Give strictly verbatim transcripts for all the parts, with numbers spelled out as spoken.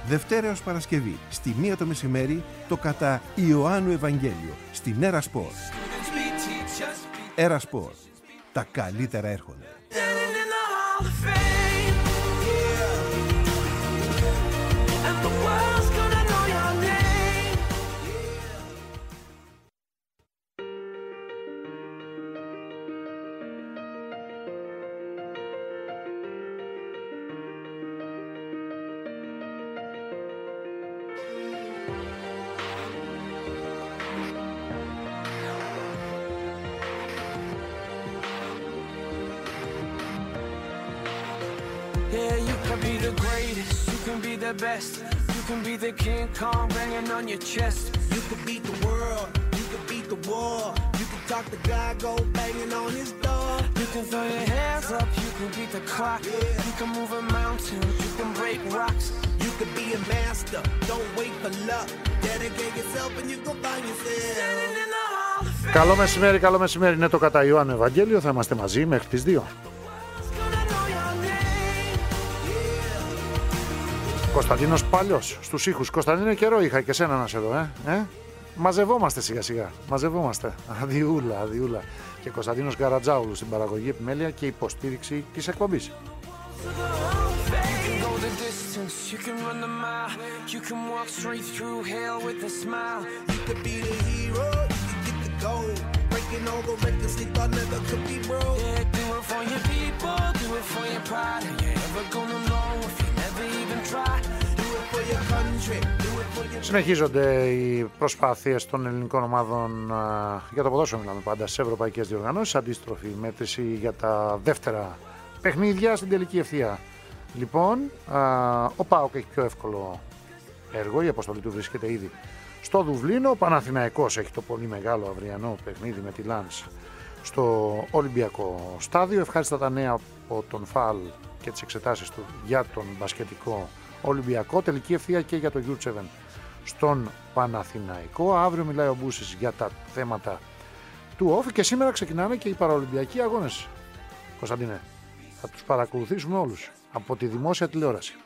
Δευτέρα έως Παρασκευή, στη μία το μεσημέρι, το κατά Ιωάννου Ευαγγέλιο, στην Έρα Σπορ. Έρα Σπορ. Τα καλύτερα έρχονται. Yeah, you can be the greatest, you can be the best. You can be the King Kong banging on your chest. You can beat the world, you can beat the war. You can talk to God, go banging on his door. You can throw your hands up, you can beat the clock. Yeah. You can move a mountain, you can break rocks. You can be a master, don't wait for luck. Dedicate yourself and you go find yourself. Καλό μεσημέρι, καλό μεσημέρι. Είναι το κατά Ιωάννου Ευαγγέλιο. Θα είμαστε μαζί μέχρι τις δύο. Κωνσταντίνος Πάλιος στους ήχους. Κωνσταντίνο, καιρό είχα και σένα να σε δω, ε? ε? Μαζευόμαστε σιγά σιγά. Μαζευόμαστε. Αδιούλα, αδιούλα. Και Κωνσταντίνος Γκαρατζάουλου στην παραγωγή, επιμέλεια και υποστήριξη της εκπομπής. Συνεχίζονται οι προσπάθειες των ελληνικών ομάδων α, για το ποδόσφαιρο, μιλάμε πάντα, στις ευρωπαϊκές διοργανώσεις. Αντίστροφη μέτρηση για τα δεύτερα παιχνίδια στην τελική ευθεία. Λοιπόν, α, ο ΠΑΟΚ έχει πιο εύκολο έργο, η αποστολή του βρίσκεται ήδη στο Δουβλίνο. Ο Παναθηναϊκός έχει το πολύ μεγάλο αυριανό παιχνίδι με τη Λανς στο Ολυμπιακό στάδιο. Ευχάριστα τα νέα από τον ΦΑΛ και τις εξετάσεις του για τον μπασκετικό Ολυμπιακό. Τελική ευθεία και για το Γιούρτσεβεν στον Παναθηναϊκό. Αύριο μιλάει ο Μπούσης για τα θέματα του Όφη και σήμερα ξεκινάνε και οι παραολυμπιακοί αγώνες. Κωνσταντίνε, θα τους παρακολουθήσουμε όλους από τη δημόσια τηλεόραση.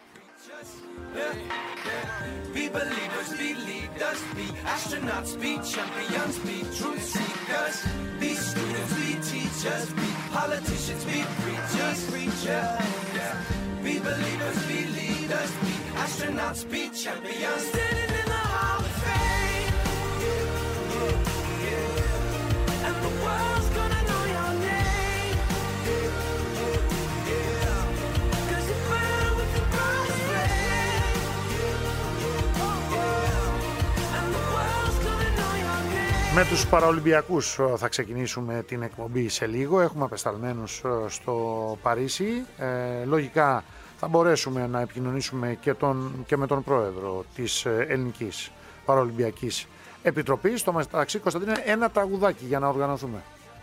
Be believers, be leaders, be astronauts, be champions, standing in the Hall of Fame. Yeah, yeah, yeah. And the world's gonna know your name. Yeah, yeah, yeah. 'Cause you burn with the brightest flame. Yeah, yeah. And the world's gonna know your name. Με τους παραολυμπιακούς θα ξεκινήσουμε την εκπομπή σε λίγο. Έχουμε απεσταλμένους στο Παρίσι. Ε, λογικά θα μπορέσουμε να επικοινωνήσουμε και, τον, και με τον πρόεδρο της Ελληνικής Παραολυμπιακής Επιτροπής. Στο μεταξύ, Κωνσταντίνε, ένα τραγουδάκι για να οργανωθούμε.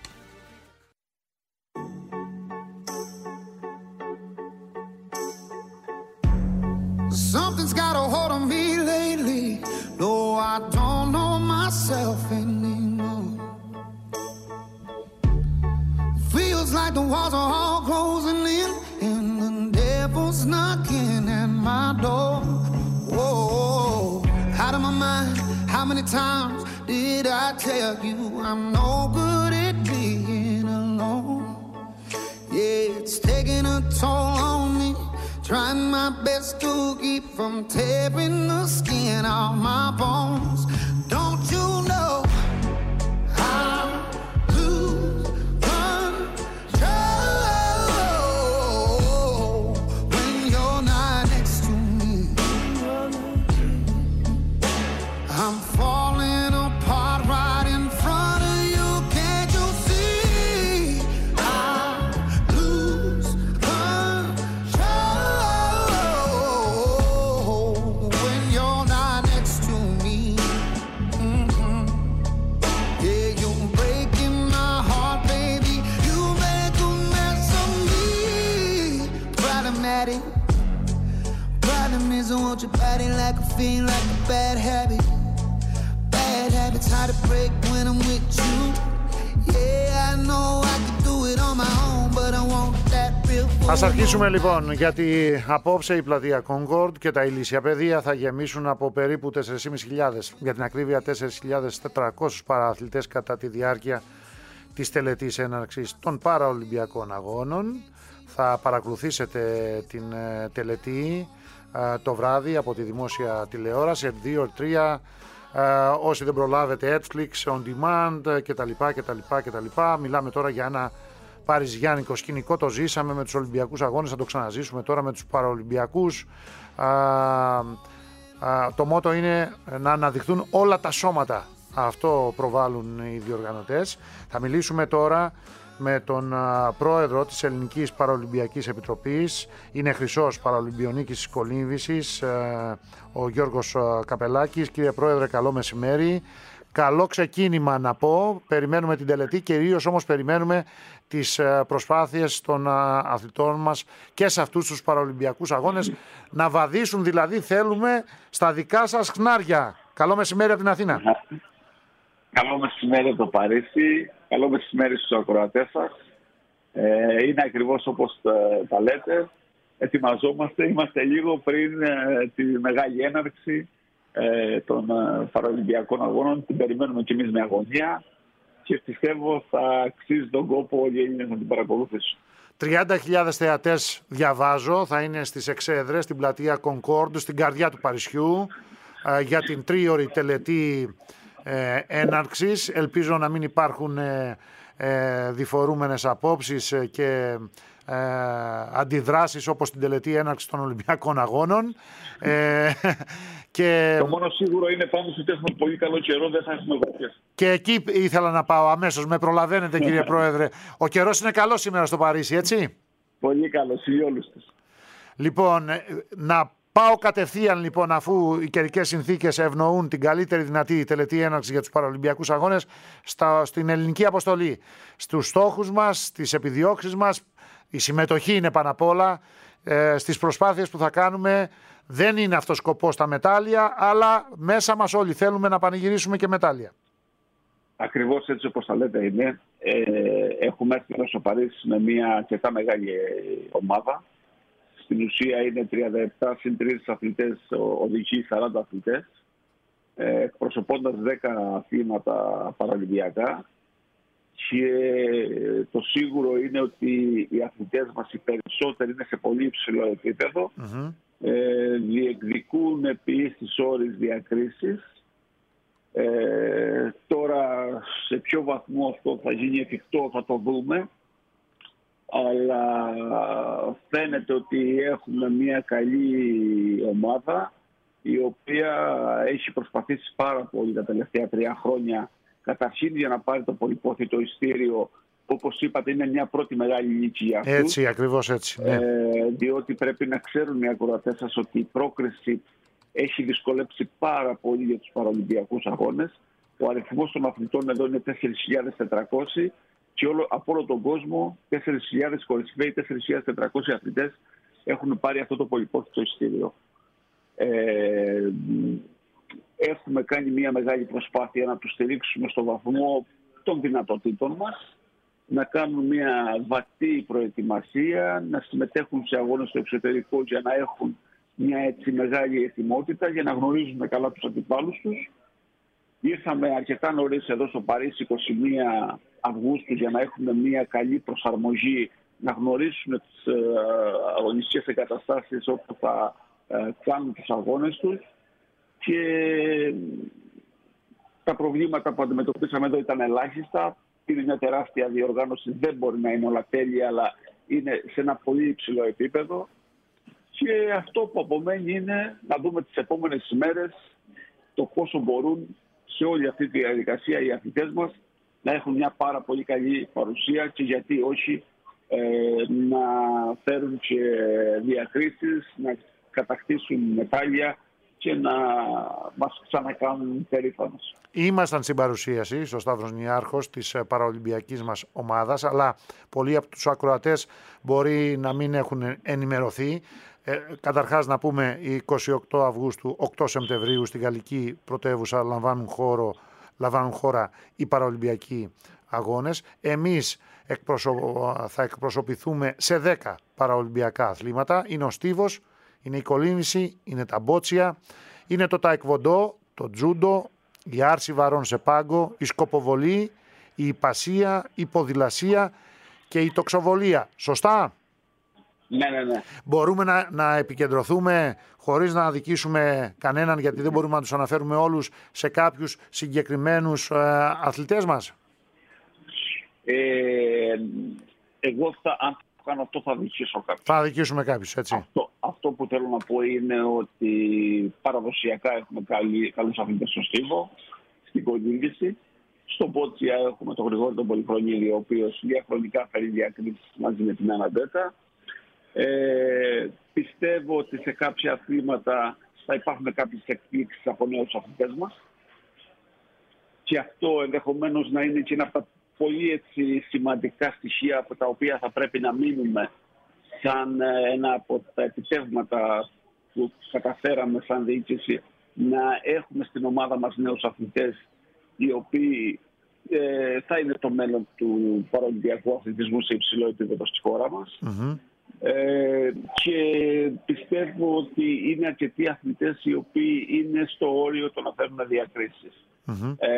Something's got a hold on me lately. No, I don't know myself anymore. Feels like the walls are all closing in and the devil's knocking at my door. Whoa, out of my mind. How many times did I tell you I'm no good at being alone? Yeah, it's taking a toll on me. Trying my best to keep from tearing the skin off my bones. Don't you know I lose control when you're not next to me? I'm falling apart right in front of you. Can't you see? I lose control when you're not next to me. Mm-hmm. Yeah, you're breaking my heart, baby. You make a mess of me. Problematic. Problem is I want your body like a fiend, like a bad habit. Bad habits hard to break when I'm with you. Yeah, I know I can do it on my own, but I want that real Ας αρχίσουμε λοιπόν, γιατί απόψε η πλατεία Concord και τα ηλίσια πεδία θα γεμίσουν από περίπου τέσσερις χιλιάδες πεντακόσιους, για την ακρίβεια τέσσερις χιλιάδες τετρακόσιους παραθλητές κατά τη διάρκεια της τελετής έναρξης των Παραολυμπιακών Αγώνων. Θα παρακολουθήσετε την τελετή το βράδυ από τη δημόσια τηλεόραση, δύο τρία, όσοι δεν προλάβετε Netflix, On Demand κτλ. κτλ, κτλ. Μιλάμε τώρα για ένα παριζιάνικο σκηνικό, το ζήσαμε με τους Ολυμπιακούς Αγώνες, θα το ξαναζήσουμε τώρα με τους Παραολυμπιακούς. Α, α, το μότο είναι να αναδειχθούν όλα τα σώματα. Αυτό προβάλλουν οι διοργανωτές. Θα μιλήσουμε τώρα με τον α, πρόεδρο της Ελληνικής Παραολυμπιακής Επιτροπής. Είναι χρυσός Παραολυμπιονίκης της κολύμβησης, α, ο Γιώργος α, Καπελάκης. Κύριε Πρόεδρε, καλό μεσημέρι. Καλό ξεκίνημα να πω, περιμένουμε την τελετή, κυρίως όμως περιμένουμε τις προσπάθειες των αθλητών μας και σε αυτούς τους Παραολυμπιακούς Αγώνες να βαδίσουν, δηλαδή θέλουμε στα δικά σας χνάρια. Καλό μεσημέρι από την Αθήνα. Καλό μεσημέρι από το Παρίσι, καλό μεσημέρι στους ακροατές σας. Ε, είναι ακριβώς όπως τα λέτε, ετοιμαζόμαστε, είμαστε λίγο πριν ε, τη μεγάλη έναρξη των Παραολυμπιακών Αγώνων. Την περιμένουμε κι εμείς με αγωνία και πιστεύω θα αξίζει τον κόπο όλοι οι Έλληνες να την παρακολουθήσουν. τριάντα χιλιάδες θεατές διαβάζω, θα είναι στις εξέδρες, στην πλατεία Concord, στην καρδιά του Παρισιού, για την τρίωρη τελετή ε, έναρξης. Ελπίζω να μην υπάρχουν ε, ε, διφορούμενες απόψεις και Ε, αντιδράσεις όπως την τελετή έναρξη των Ολυμπιακών Αγώνων. Ε, και... Το μόνο σίγουρο είναι πάνω ότι έχουμε πολύ καλό καιρό, δεν θα έχουμε βροχές. Και εκεί ήθελα να πάω αμέσως, με προλαβαίνετε κύριε Πρόεδρε. Ο καιρός είναι καλός σήμερα στο Παρίσι, έτσι? Πολύ καλός, σε όλους τους. Λοιπόν, να πάω κατευθείαν λοιπόν, αφού οι καιρικές συνθήκες ευνοούν την καλύτερη δυνατή τελετή έναρξη για τους Παραολυμπιακούς Αγώνες, στα, στην ελληνική αποστολή, στους στόχους μας, στις επιδιώξεις μας. Η συμμετοχή είναι πάνω απ' όλα, ε, στις προσπάθειες που θα κάνουμε. Δεν είναι αυτός σκοπός τα μετάλλια, αλλά μέσα μας όλοι θέλουμε να πανηγυρίσουμε και μετάλλια. Ακριβώς έτσι όπως τα λέτε είναι. Ε, έχουμε έρθει εδώ στο Παρίσι με μια αρκετά μεγάλη ομάδα. Στην ουσία είναι τριάντα επτά συν τρεις αθλητές, οδηγοί σαράντα αθλητές, ε, εκπροσωπώντας δέκα αθλήματα παραολυμπιακά. Και το σίγουρο είναι ότι οι αθλητές μας οι περισσότεροι είναι σε πολύ υψηλό επίπεδο, mm-hmm. ε, διεκδικούν επί τις ώρες διακρίσεις. Ε, τώρα σε ποιο βαθμό αυτό θα γίνει εφικτό θα το δούμε, αλλά φαίνεται ότι έχουμε μια καλή ομάδα η οποία έχει προσπαθήσει πάρα πολύ τα τελευταία τρία χρόνια. Καταρχήν για να πάρει το πολυπόθητο ειστήριο, όπως είπατε, είναι μια πρώτη μεγάλη νίκη για αυτούς. Έτσι, ακριβώς έτσι. Ναι. Ε, διότι πρέπει να ξέρουν οι ακροατές σας ότι η πρόκριση έχει δυσκολέψει πάρα πολύ για τους Παραολυμπιακούς Αγώνες. Ο αριθμός των αθλητών εδώ είναι τέσσερις χιλιάδες τετρακόσιοι και όλο, από όλο τον κόσμο τέσσερις χιλιάδες κορυφαίοι, τέσσερις χιλιάδες τετρακόσιοι αθλητές έχουν πάρει αυτό το πολυπόθητο ειστήριο. Ε, Έχουμε κάνει μια μεγάλη προσπάθεια να τους στηρίξουμε στο βαθμό των δυνατοτήτων μας, να κάνουν μια βατή προετοιμασία, να συμμετέχουν σε αγώνες στο εξωτερικό για να έχουν μια έτσι μεγάλη ετοιμότητα, για να γνωρίζουν καλά τους αντιπάλους τους. Ήρθαμε αρκετά νωρίς εδώ στο Παρίσι, είκοσι μία Αυγούστου, για να έχουμε μια καλή προσαρμογή, να γνωρίσουν τις ε, αγωνιστικές εγκαταστάσεις όπου θα ε, κάνουν τους αγώνες τους. Και τα προβλήματα που αντιμετωπίσαμε εδώ ήταν ελάχιστα. Είναι μια τεράστια διοργάνωση, δεν μπορεί να είναι όλα τέλεια, αλλά είναι σε ένα πολύ υψηλό επίπεδο. Και αυτό που απομένει είναι να δούμε τις επόμενες ημέρες το πόσο μπορούν σε όλη αυτή τη διαδικασία οι αθλητές μας να έχουν μια πάρα πολύ καλή παρουσία και γιατί όχι ε, να φέρουν και διακρίσεις, να κατακτήσουν μετάλλια και να μας ξανακάνουν περήφανος. Ήμασταν στην παρουσίαση στο Σταύρος Νιάρχος της παραολυμπιακής μας ομάδας, αλλά πολλοί από τους ακροατές μπορεί να μην έχουν ενημερωθεί. Ε, καταρχάς να πούμε, η είκοσι οκτώ Αυγούστου, οκτώ Σεπτεμβρίου στη γαλλική πρωτεύουσα λαμβάνουν, χώρο, λαμβάνουν χώρα οι παραολυμπιακοί αγώνες. Εμείς εκπροσω... θα εκπροσωπηθούμε σε δέκα παραολυμπιακά αθλήματα. Είναι ο στίβος, είναι η κολύμβηση, είναι τα μπότσια, είναι το ταεκβοντό, το τζούντο, η άρση βαρών σε πάγκο, η σκοποβολή, η υπασία, η ποδηλασία και η τοξοβολία. Σωστά? Ναι, ναι, ναι. Μπορούμε να, να επικεντρωθούμε χωρίς να αδικήσουμε κανέναν, γιατί δεν μπορούμε να τους αναφέρουμε όλους, σε κάποιους συγκεκριμένους ε, αθλητές μας. Ε, εγώ θα, αν θα κάνω αυτό θα αδικήσω κάποιους. Θα αδικήσουμε κάποιους, έτσι. Αυτό, αυτό που θέλω να πω είναι ότι παραδοσιακά έχουμε καλή, καλούς αθλητές στο στίβο, στην κολύμβηση. Στο Μπότσια έχουμε τον Γρηγόρη τον Πολυχρονίδη, ο οποίος διαχρονικά φέρει διακρίσεις μαζί με την Αναντέτα. Ε, πιστεύω ότι σε κάποια αθλήματα θα υπάρχουν κάποιες εκπλήξεις από νέους αθλητές μας. Και αυτό ενδεχομένως να είναι και ένα από τα πολύ έτσι, σημαντικά στοιχεία από τα οποία θα πρέπει να μείνουμε σαν ένα από τα επιτεύγματα που καταφέραμε σαν διοίκηση, να έχουμε στην ομάδα μας νέους αθλητές οι οποίοι ε, θα είναι το μέλλον του παραολυμπιακού αθλητισμού σε υψηλό επίπεδο στη χώρα μας. Mm-hmm. Ε, και πιστεύω ότι είναι αρκετοί αθλητές οι οποίοι είναι στο όριο το να φέρουν διακρίσεις. Mm-hmm. Ε,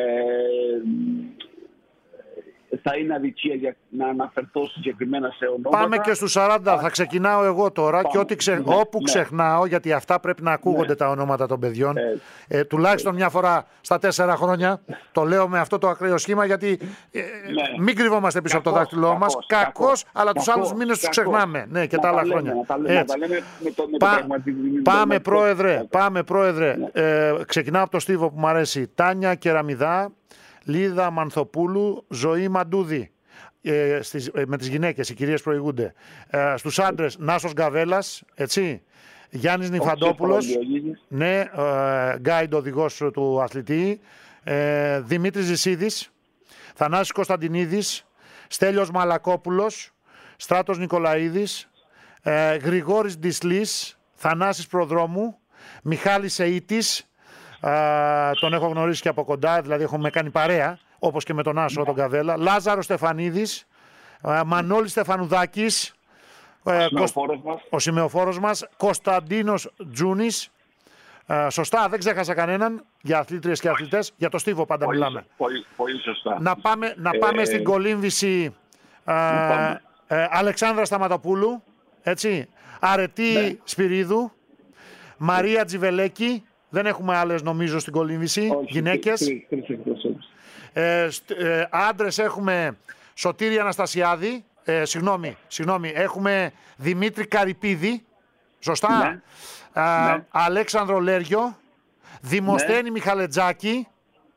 θα είναι αδικία για να αναφερθώ συγκεκριμένα σε ονόματα. Πάμε και στους σαράντα. Α, θα ξεκινάω εγώ τώρα. Πάμε. Και ό,τι ξε... ναι, όπου ναι. ξεχνάω, γιατί αυτά πρέπει να ακούγονται ναι. τα ονόματα των παιδιών. Ε, ε, τουλάχιστον ε, μια φορά στα τέσσερα χρόνια. Το λέω με αυτό το ακραίο σχήμα, γιατί ε, ναι. μην κρυβόμαστε πίσω κακός, από το δάχτυλό μας. Κακός, αλλά τους άλλους μήνες τους ξεχνάμε. Ναι, και να τα άλλα λέμε, χρόνια. Να τα λέμε, να τα λέμε με το, με Πά, το πάμε, πρόεδρε. Πάμε, πρόεδρε. Ναι. Ε, ξεκινάω από το στίβο που μου αρέσει. Τάνια Κεραμιδά, Λίδα Μανθοπούλου, Ζωή Μαντούδη. Ε, στις, ε, με τις γυναίκες, οι κυρίες προηγούνται. Ε, στους άντρες, Νάσος Γκαβέλας, έτσι. Γιάννης Νιφαντόπουλος, ναι, ε, γκάιντ οδηγός του αθλητή. Ε, Δημήτρης Ζησίδης, Θανάσης Κωνσταντινίδης, Στέλιος Μαλακόπουλος, Στράτος Νικολαίδης, ε, Γρηγόρης Ντισλής, Θανάσης Προδρόμου, Μιχάλης Εΐτης. Uh, τον έχω γνωρίσει και από κοντά, δηλαδή έχουμε κάνει παρέα, όπως και με τον Άσο, τον Καβέλα. Λάζαρο Στεφανίδης, uh, Μανώλης Στεφανουδάκης, uh, ο σημεοφόρος μας, Κωνσταντίνος Τζούνης. Uh, σωστά, δεν ξέχασα κανέναν, για αθλήτριες και αθλητές, για το στίβο πάντα πολύ, μιλάμε. Πολύ, πολύ σωστά. Να πάμε, να πάμε ε, στην κολύμβηση uh, uh, Αλεξάνδρα Σταματοπούλου, έτσι, Αρετή ναι. Σπυρίδου, Μαρία Τζιβελέκη. Δεν έχουμε άλλες νομίζω στην κολύμβηση, όχι, γυναίκες. Τρι, τρι, τρι, τρι. Ε, ε, άντρες έχουμε Σωτήρη Αναστασιάδη, ε, συγγνώμη, συγγνώμη, έχουμε Δημήτρη Καρυπίδη, σωστά. Ναι. Α, ναι. Αλέξανδρο Λέριο, Δημοσθένη ναι. Μιχαλετζάκη,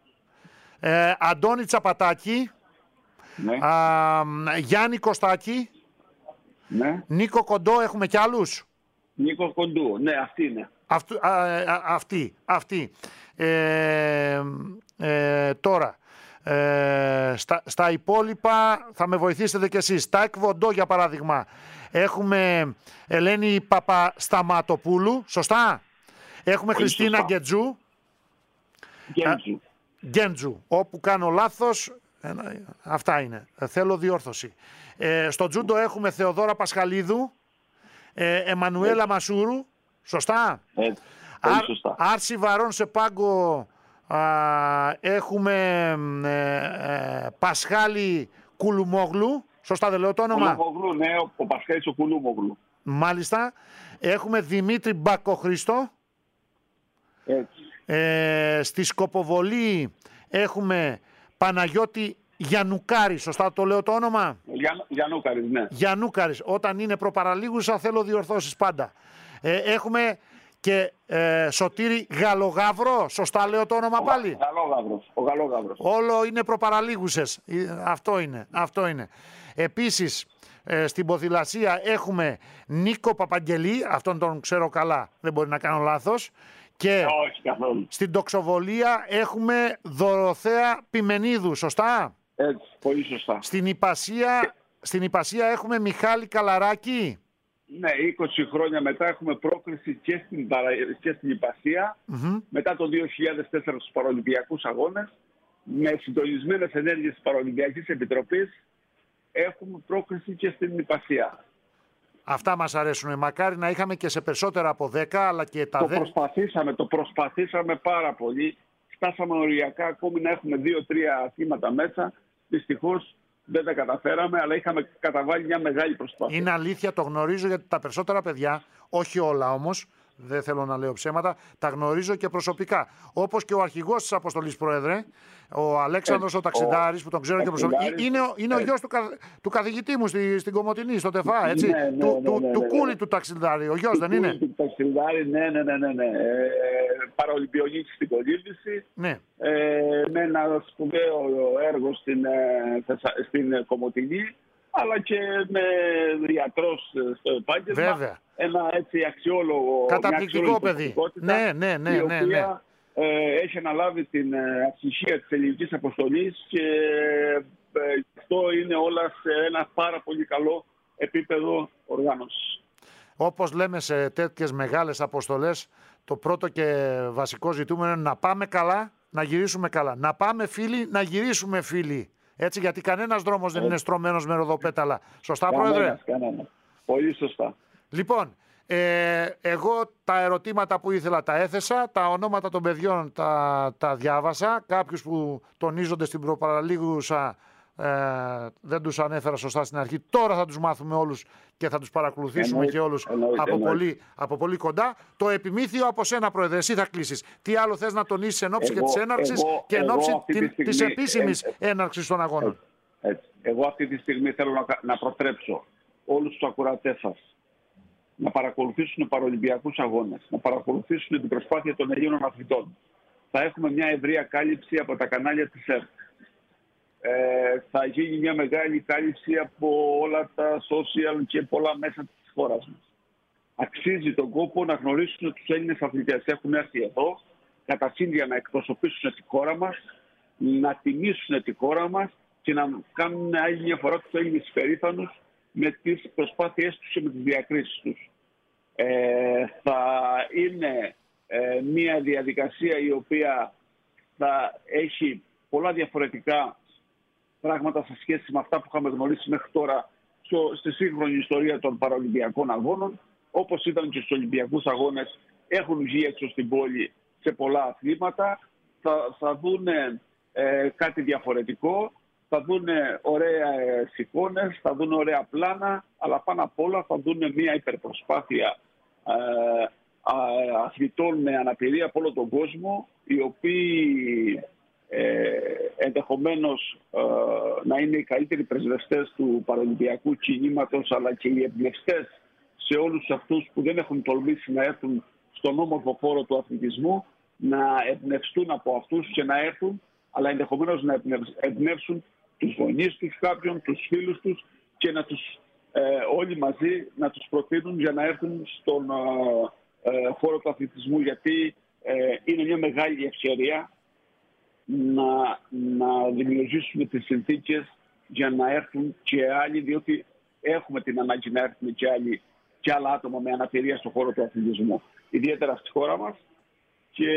ε, Αντώνη Τσαπατάκη, ναι. α, Γιάννη Κωστάκη, ναι. Νίκο Κοντό, έχουμε κι άλλους. Νίκο Κοντού, ναι, αυτή είναι. Αυτού, α, α, αυτή, αυτή. Ε, ε, τώρα, ε, στα, στα υπόλοιπα θα με βοηθήσετε κι εσείς. Τα εκβοντό για παράδειγμα. Έχουμε Ελένη Παπασταματοπούλου, σωστά. Έχουμε πολύ Χριστίνα σωστά. Γκεντζού. Γκέντζου. Γκέντζου. Όπου κάνω λάθος, ε, αυτά είναι. Θέλω διόρθωση. Ε, στο τζούντο έχουμε Θεοδόρα Πασχαλίδου, ε, Εμμανουέλα Μασούρου. Σωστά. Έτσι, Ά, σωστά. Άρση βαρών σε πάγκο α, έχουμε ε, ε, Πασχάλη Κουλουμόγλου. Σωστά δεν λέω το όνομα. Κουλουμόγλου, ναι, ο Πασχάλης ο Κουλουμόγλου. Μάλιστα. Έχουμε Δημήτρη Μπακοχρήστο. Έτσι. Ε, στη σκοποβολή έχουμε Παναγιώτη Γιαννουκάρη. Σωστά το λέω το όνομα. Για, Γιαννούκαρης, ναι. Γιαννούκαρης. Όταν είναι προπαραλίγουσα θέλω διορθώσεις πάντα. Ε, έχουμε και ε, Σωτήρη Γαλογαύρο, σωστά λέω το όνομα ο, πάλι. Γαλόγαυρος, ο Γαλόγαυρος. Όλο είναι προπαραλίγουσες, αυτό είναι, αυτό είναι. Επίσης ε, στην ποδηλασία έχουμε Νίκο Παπαγγελή, αυτόν τον ξέρω καλά, δεν μπορεί να κάνω λάθος. Και όχι καθόλου. Στην τοξοβολία έχουμε Δωροθέα Πιμενίδου, σωστά. Έτσι, πολύ σωστά. Στην υπασία, στην υπασία έχουμε Μιχάλη Καλαράκη. Ναι, είκοσι χρόνια μετά έχουμε πρόκριση και στην, παρα... και στην υπασία. Mm-hmm. Μετά το δύο χιλιάδες τέσσερα στους Παραολυμπιακούς Αγώνες. με συντονισμένες ενέργειες της Παραολυμπιακής Επιτροπής έχουμε πρόκριση και στην υπασία. Αυτά μας αρέσουν. Μακάρι να είχαμε και σε περισσότερα από δέκα, αλλά και τα Το δε... προσπαθήσαμε, το προσπαθήσαμε πάρα πολύ. Φτάσαμε οριακά ακόμη να έχουμε δύο-τρία αθλήματα μέσα. Δυστυχώς δεν τα καταφέραμε, αλλά είχαμε καταβάλει μια μεγάλη προσπάθεια. Είναι αλήθεια, το γνωρίζω, γιατί τα περισσότερα παιδιά, όχι όλα όμως, δεν θέλω να λέω ψέματα, τα γνωρίζω και προσωπικά. Όπως και ο αρχηγός της Αποστολής, Πρόεδρε, ο Αλέξανδρος ε, ο Ταξιδάρης, που τον ξέρω και προσωπικά. Είναι, είναι ο ε, γιος του, κα, του καθηγητή μου στη, στην Κομοτηνή, στο ΤΕΦΑ, έτσι. Ναι, ναι, του, ναι, του, ναι, ναι, του ναι. Κούλη του Ταξιδάρη, ο γιος δεν είναι? Του Ταξιδάρη, ναι, ναι, ναι, ναι, ναι. Ε, Παραολυμπιονίκη στην Κολύμβηση. Ναι. Ε, με ένα σπουδαίο έργο στην, ε, στην Κομοτηνή, αλλά και με ιατρός στο επάγγελμα. Βέβαια. Ένα έτσι αξιόλογο, καταπληκτικό παιδί. Ναι, ναι, ναι, η ναι, οποία ναι. ε, έχει αναλάβει την αρχηγία της ελληνικής αποστολής και ε, αυτό είναι όλα σε ένα πάρα πολύ καλό επίπεδο οργάνωσης. Όπως λέμε σε τέτοιες μεγάλες αποστολές, το πρώτο και βασικό ζητούμενο είναι να πάμε καλά, να γυρίσουμε καλά. Να πάμε φίλοι, να γυρίσουμε φίλοι. Έτσι, γιατί κανένας δρόμος δεν είναι στρωμένος με ροδοπέταλα. Σωστά, Κανένας, Πρόεδρε? κανένας. Πολύ σωστά. Λοιπόν, ε, εγώ τα ερωτήματα που ήθελα τα έθεσα, τα ονόματα των παιδιών τα, τα διάβασα. Κάποιους που τονίζονται στην προπαραλίγουσα ε, δεν τους ανέφερα σωστά στην αρχή. Τώρα θα τους μάθουμε όλους και θα τους παρακολουθήσουμε Εννοείται, και όλους εννοείται, από, εννοείται. πολύ, από πολύ κοντά. Το επιμήθειο από σένα, Πρόεδρε, εσύ θα κλείσεις. Τι άλλο θες να τονίσεις εν ώψη και Εγώ- της έναρξης εγώ- και εν εγώ ώψη αυτή τη τη- της στιγμή, επίσημης ε, έναρξης των αγώνων? Έτσι. Εγώ αυτή τη στιγμή θέλω να, να προτρέψω όλους τους ακροατές σας να παρακολουθήσουν παραολυμπιακούς αγώνες, να παρακολουθήσουν την προσπάθεια των Ελλήνων αθλητών. Θα έχουμε μια ευρεία κάλυψη από τα κανάλια της ΕΡΤ. Ε, θα γίνει μια μεγάλη κάλυψη από όλα τα social και πολλά μέσα της χώρας μας. Αξίζει τον κόπο να γνωρίσουν τους Έλληνες αθλητές. Έχουν έρθει εδώ, κατά σύνδια να εκπροσωπήσουν τη χώρα μας, να τιμήσουν τη χώρα μας και να κάνουν άλλη μια φορά τους Έλληνες υπερήφανους με τις προσπάθειές τους και με τις διακρίσεις τους. Ε, θα είναι ε, μια διαδικασία η οποία θα έχει πολλά διαφορετικά πράγματα σε σχέση με αυτά που είχαμε γνωρίσει μέχρι τώρα στο, στη σύγχρονη ιστορία των παραολυμπιακών αγώνων. Όπως ήταν και στους Ολυμπιακούς αγώνες, έχουν βγει έξω στην πόλη σε πολλά αθλήματα. Θα, θα δουν ε, κάτι διαφορετικό, θα δουν ωραίες εικόνες, θα δουν ωραία πλάνα, αλλά πάνω απ' όλα θα δουν μια υπερπροσπάθεια ε, ε, αθλητών με αναπηρία από όλο τον κόσμο, οι οποίοι ε, ενδεχομένως ε, να είναι οι καλύτεροι πρεσβευτές του παραολυμπιακού κινήματος, αλλά και οι εμπνευστές σε όλους αυτούς που δεν έχουν τολμήσει να έρθουν στον όμορφο χώρο του αθλητισμού, να εμπνευστούν από αυτούς και να έρθουν, αλλά ενδεχομένως να εμπνεύσουν τους γονείς τους κάποιον, τους φίλους τους και να τους ε, όλοι μαζί να τους προτείνουν για να έρθουν στον ε, ε, χώρο του αθλητισμού, γιατί ε, είναι μια μεγάλη ευκαιρία να, να δημιουργήσουμε τις συνθήκες για να έρθουν και άλλοι, διότι έχουμε την ανάγκη να έρθουν και, άλλοι, και άλλα άτομα με αναπηρία στον χώρο του αθλητισμού, ιδιαίτερα στη χώρα μας, και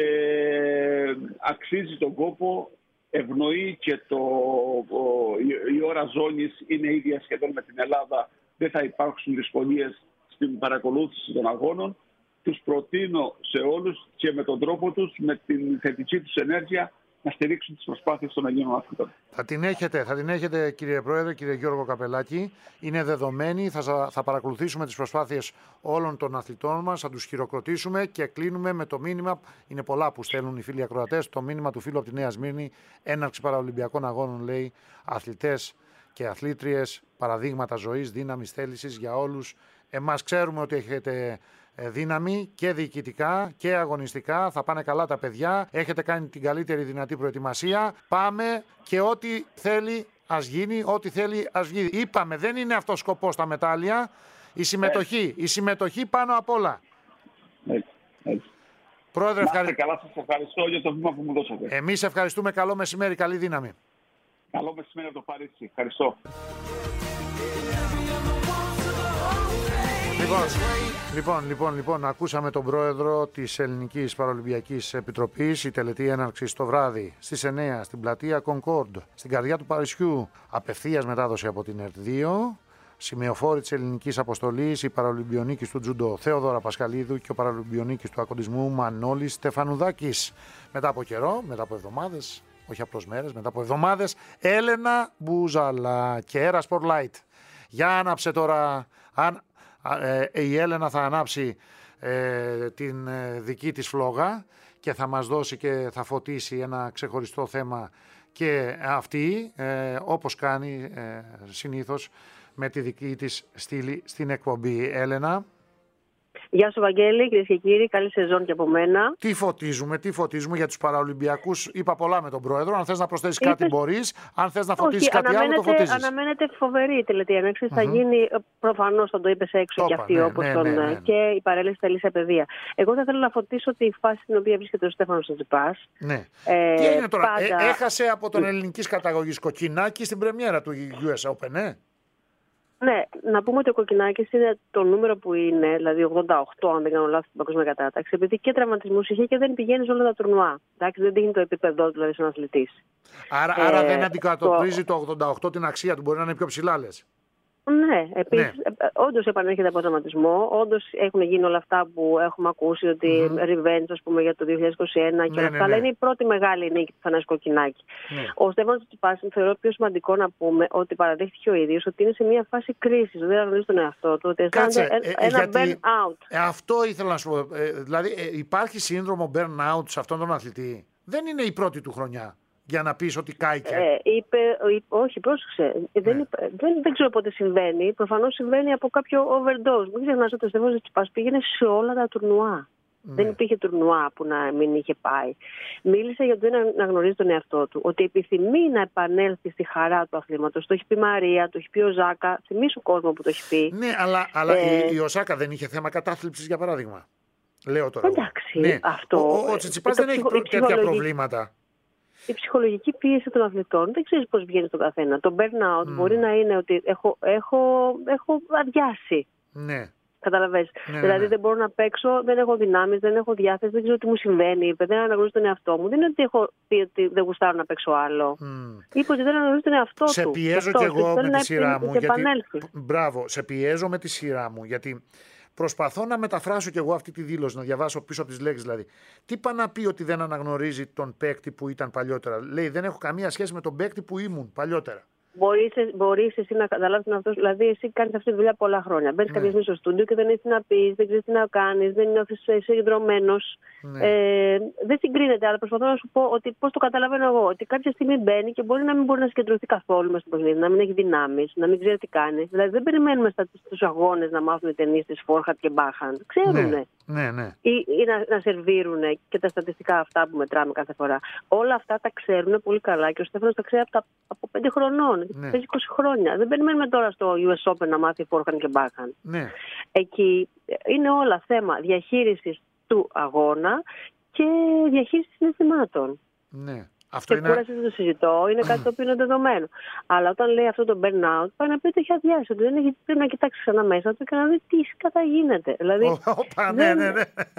αξίζει τον κόπο, ευνοεί και το, ο, η, η ώρα ζώνης είναι ίδια σχεδόν με την Ελλάδα, δεν θα υπάρξουν δυσκολίες στην παρακολούθηση των αγώνων. Τους προτείνω σε όλους και με τον τρόπο τους, με την θετική τους ενέργεια, να στηρίξουν τις προσπάθειες των Ελλήνων αθλητών. Θα την έχετε, θα την έχετε κύριε Πρόεδρε, κύριε Γιώργο Καπελάκη. Είναι δεδομένη, θα, θα παρακολουθήσουμε τις προσπάθειες όλων των αθλητών μας, θα τους χειροκροτήσουμε και κλείνουμε με το μήνυμα, είναι πολλά που στέλνουν οι φίλοι ακροατές, το μήνυμα του φίλου από τη Νέα Σμύρνη, έναρξη παραολυμπιακών αγώνων, λέει, αθλητές και αθλήτριες, παραδείγματα ζωής, δύναμης, θέλησης για όλους. Εμάς ξέρουμε ότι έχετε δύναμη και διοικητικά και αγωνιστικά. Θα πάνε καλά τα παιδιά. Έχετε κάνει την καλύτερη δυνατή προετοιμασία. Πάμε και ό,τι θέλει ας γίνει, ό,τι θέλει ας βγει. Είπαμε, δεν είναι αυτός σκοπός τα μετάλλια. Η συμμετοχή, η συμμετοχή πάνω απ' όλα. Έτσι, έτσι. Πρόεδρε, Να είστε ευχαρι... καλά, σας ευχαριστώ για το βήμα που μου δώσατε. εμείς ευχαριστούμε. Καλό μεσημέρι, καλή δύναμη. Καλό μεσημέρι από το Παρίσι. Ευχαριστώ. Λοιπόν, λοιπόν, λοιπόν, λοιπόν, ακούσαμε τον πρόεδρο της Ελληνικής Παραολυμπιακής Επιτροπής. Η τελετή έναρξη το βράδυ στις εννιά στην πλατεία Concord, στην καρδιά του Παρισιού. Απευθείας μετάδοση από την ΕΡΤ δύο. Σημεοφόροι της ελληνικής αποστολής, η παραολυμπιονίκης του Τζουντο Θεόδωρα Πασχαλίδου και ο παραολυμπιονίκης του ακοντισμού Μανώλης Στεφανουδάκης. Μετά από καιρό, μετά από εβδομάδες, όχι απλώς μέρες, μετά από εβδομάδες, Έλενα Μπουζαλά και Aera Sport Light. Για άναψε τώρα, αν, ε, η Έλενα θα ανάψει ε, την ε, δική της φλόγα και θα μας δώσει και θα φωτίσει ένα ξεχωριστό θέμα και αυτή, ε, όπως κάνει ε, συνήθως, με τη δική της στήλη στην εκπομπή. Έλενα. Γεια σου Βαγγέλη, κυρίες και κύριοι, καλή σεζόν και από μένα. Τι φωτίζουμε, τι φωτίζουμε για τους Παραολυμπιακούς. Είπα πολλά με τον πρόεδρο. Αν θες να προσθέσεις Είπες... κάτι μπορείς. Αν θες να φωτίσεις κάτι άλλο, το φωτίζεις. Αναμένεται φοβερή η τελετή έναρξης. Mm-hmm. Θα γίνει προφανώς, θα το είπες έξω το και αυτή, ναι, όπως ναι, τον. Ναι, ναι, ναι. Και η παρέλαση θα λύσει παιδεία. Εγώ θα θέλω να φωτίσω τη φάση στην οποία βρίσκεται ο Στέφανος Τσιτσιπάς. Ναι. Ε, τι έγινε τώρα, πάντα... ε, έχασε από τον ελληνικής καταγωγής Κοκκινάκη στην πρεμιέρα του γιου ες Open, ναι. Ναι, να πούμε ότι ο Κοκκινάκης είναι το νούμερο που είναι, δηλαδή ογδόντα οκτώ, αν δεν κάνω λάθος, στην παγκόσμια κατάταξη, επειδή και τραυματισμούς είχε και δεν πηγαίνει σε όλα τα τουρνουά. Εντάξει, δεν δίνει το επίπεδο του, δηλαδή, σαν αθλητής. Άρα, ε, άρα δεν αντικατοπτρίζει το... το ογδόντα οκτώ την αξία του, μπορεί να είναι πιο ψηλά, λες. Ναι, επίσης, ναι. Όντως επανέρχεται από τραυματισμό, όντως έχουν γίνει όλα αυτά που έχουμε ακούσει, ότι mm-hmm. revenge, ας πούμε, για το δύο χιλιάδες είκοσι ένα και ναι, όλα αυτά, ναι, ναι. αλλά είναι η πρώτη μεγάλη νίκη του Θανάση Κοκκινάκη. Ναι. Ο Στέφανος Τσιτσιπάς, θεωρώ πιο σημαντικό να πούμε ότι παραδέχτηκε ο ίδιος ότι είναι σε μια φάση κρίσης, δεν αναγνωρίζει τον εαυτό του, ότι αισθάνεται ένα γιατί, burn out. Ε, αυτό ήθελα να σου πω. Ε, δηλαδή, ε, υπάρχει σύνδρομο burn out σε αυτόν τον αθλητή. Δεν είναι η πρώτη του χρονιά. Για να πεις ότι κάηκε. Ε, είπε, είπε, όχι, πρόσεξε. Ναι. Δεν, είπε, δεν, δεν ξέρω πότε συμβαίνει. Προφανώς συμβαίνει από κάποιο overdose. Μην ξεχνάς ότι ο Στέφανος Τσιτσιπάς πήγαινε σε όλα τα τουρνουά. Ναι. Δεν υπήρχε τουρνουά που να μην είχε πάει. Μίλησε για το δεν αναγνωρίζει τον εαυτό του. Ότι επιθυμεί να επανέλθει στη χαρά του αθλήματος. Το έχει πει η Μαρία, το έχει πει ο Ζάκα. Θυμήσου κόσμο που το έχει πει. Ναι, αλλά, αλλά ε, η, η Οσάκα δεν είχε θέμα κατάθλιψης, για παράδειγμα. Λέω τώρα. Εντάξει, ναι. αυτό. Ο, ο, ο Τσιτσιπάς δεν ψυχο, έχει τέτοια προβλήματα. Η ψυχολογική πίεση των αθλητών δεν ξέρεις πώς βγαίνει στον καθένα. Το burnout mm. μπορεί να είναι ότι έχω, έχω, έχω αδειάσει. Ναι. Καταλαβαίνεις. Ναι, δηλαδή ναι. δεν μπορώ να παίξω, δεν έχω δυνάμεις, δεν έχω διάθεση, δεν ξέρω τι μου συμβαίνει. Δεν αναγνωρίζω τον εαυτό μου. Δεν είναι ότι έχω πει ότι δεν γουστάρω να παίξω άλλο. Mm. Είπε ότι δεν αναγνωρίζω τον εαυτό σε του. Σε πιέζω κι εγώ με τη σειρά μου. Γιατί... Μπράβο, σε πιέζω με τη σειρά μου. Γιατί προσπαθώ να μεταφράσω κι εγώ αυτή τη δήλωση, να διαβάσω πίσω από τις λέξεις δηλαδή. Τι πάει να πει ότι δεν αναγνωρίζει τον παίκτη που ήταν παλιότερα. Λέει δεν έχω καμία σχέση με τον παίκτη που ήμουν παλιότερα. Μπορείς, μπορείς εσύ να καταλάβεις τον αυτό. Δηλαδή, εσύ κάνεις αυτή τη δουλειά πολλά χρόνια. Μπαίνεις ναι. κάποια στιγμή στο στούντιο και δεν έχεις τι να πεις, δεν ξέρεις τι να κάνεις, δεν νιώθεις συγκεντρωμένος. Ναι. Ε, δεν συγκρίνεται, αλλά προσπαθώ να σου πω ότι πώς το καταλαβαίνω εγώ. Ότι κάποια στιγμή μπαίνει και μπορεί να μην μπορεί να συγκεντρωθεί καθόλου μέσα στο παιχνίδι, να μην έχει δυνάμεις, να μην ξέρει τι κάνει. Δηλαδή, δεν περιμένουμε στους αγώνες να μάθουν οι ταινίστες Φόρχατ και Μπάχαντ. Ξέρουνε. Ναι, ναι. Ή, ή να, να σερβίρουν και τα στατιστικά αυτά που μετράμε κάθε φορά. Όλα αυτά τα ξέρουν πολύ καλά και ο Στέφανος τα ξέρει από, τα, από πέντε χρονών. Ναι. Παίζει είκοσι χρόνια. Δεν περιμένουμε τώρα στο γιου ες Open να μάθει Φόρχαν και Μπάχαν. Ναι. Εκεί είναι όλα θέμα διαχείρισης του αγώνα και διαχείρισης συναισθημάτων. Ναι. Αυτό και είναι... κούραση δεν το συζητώ, είναι κάτι το οποίο είναι δεδομένο. Αλλά όταν λέει αυτό το burnout, πάει να πει ότι έχει αδειάσει. Ότι δεν έχει, πρέπει να κοιτάξει ξανά μέσα του και να δει τι κατά γίνεται. Δηλαδή, Οπα, δεν... ναι, ναι, ναι.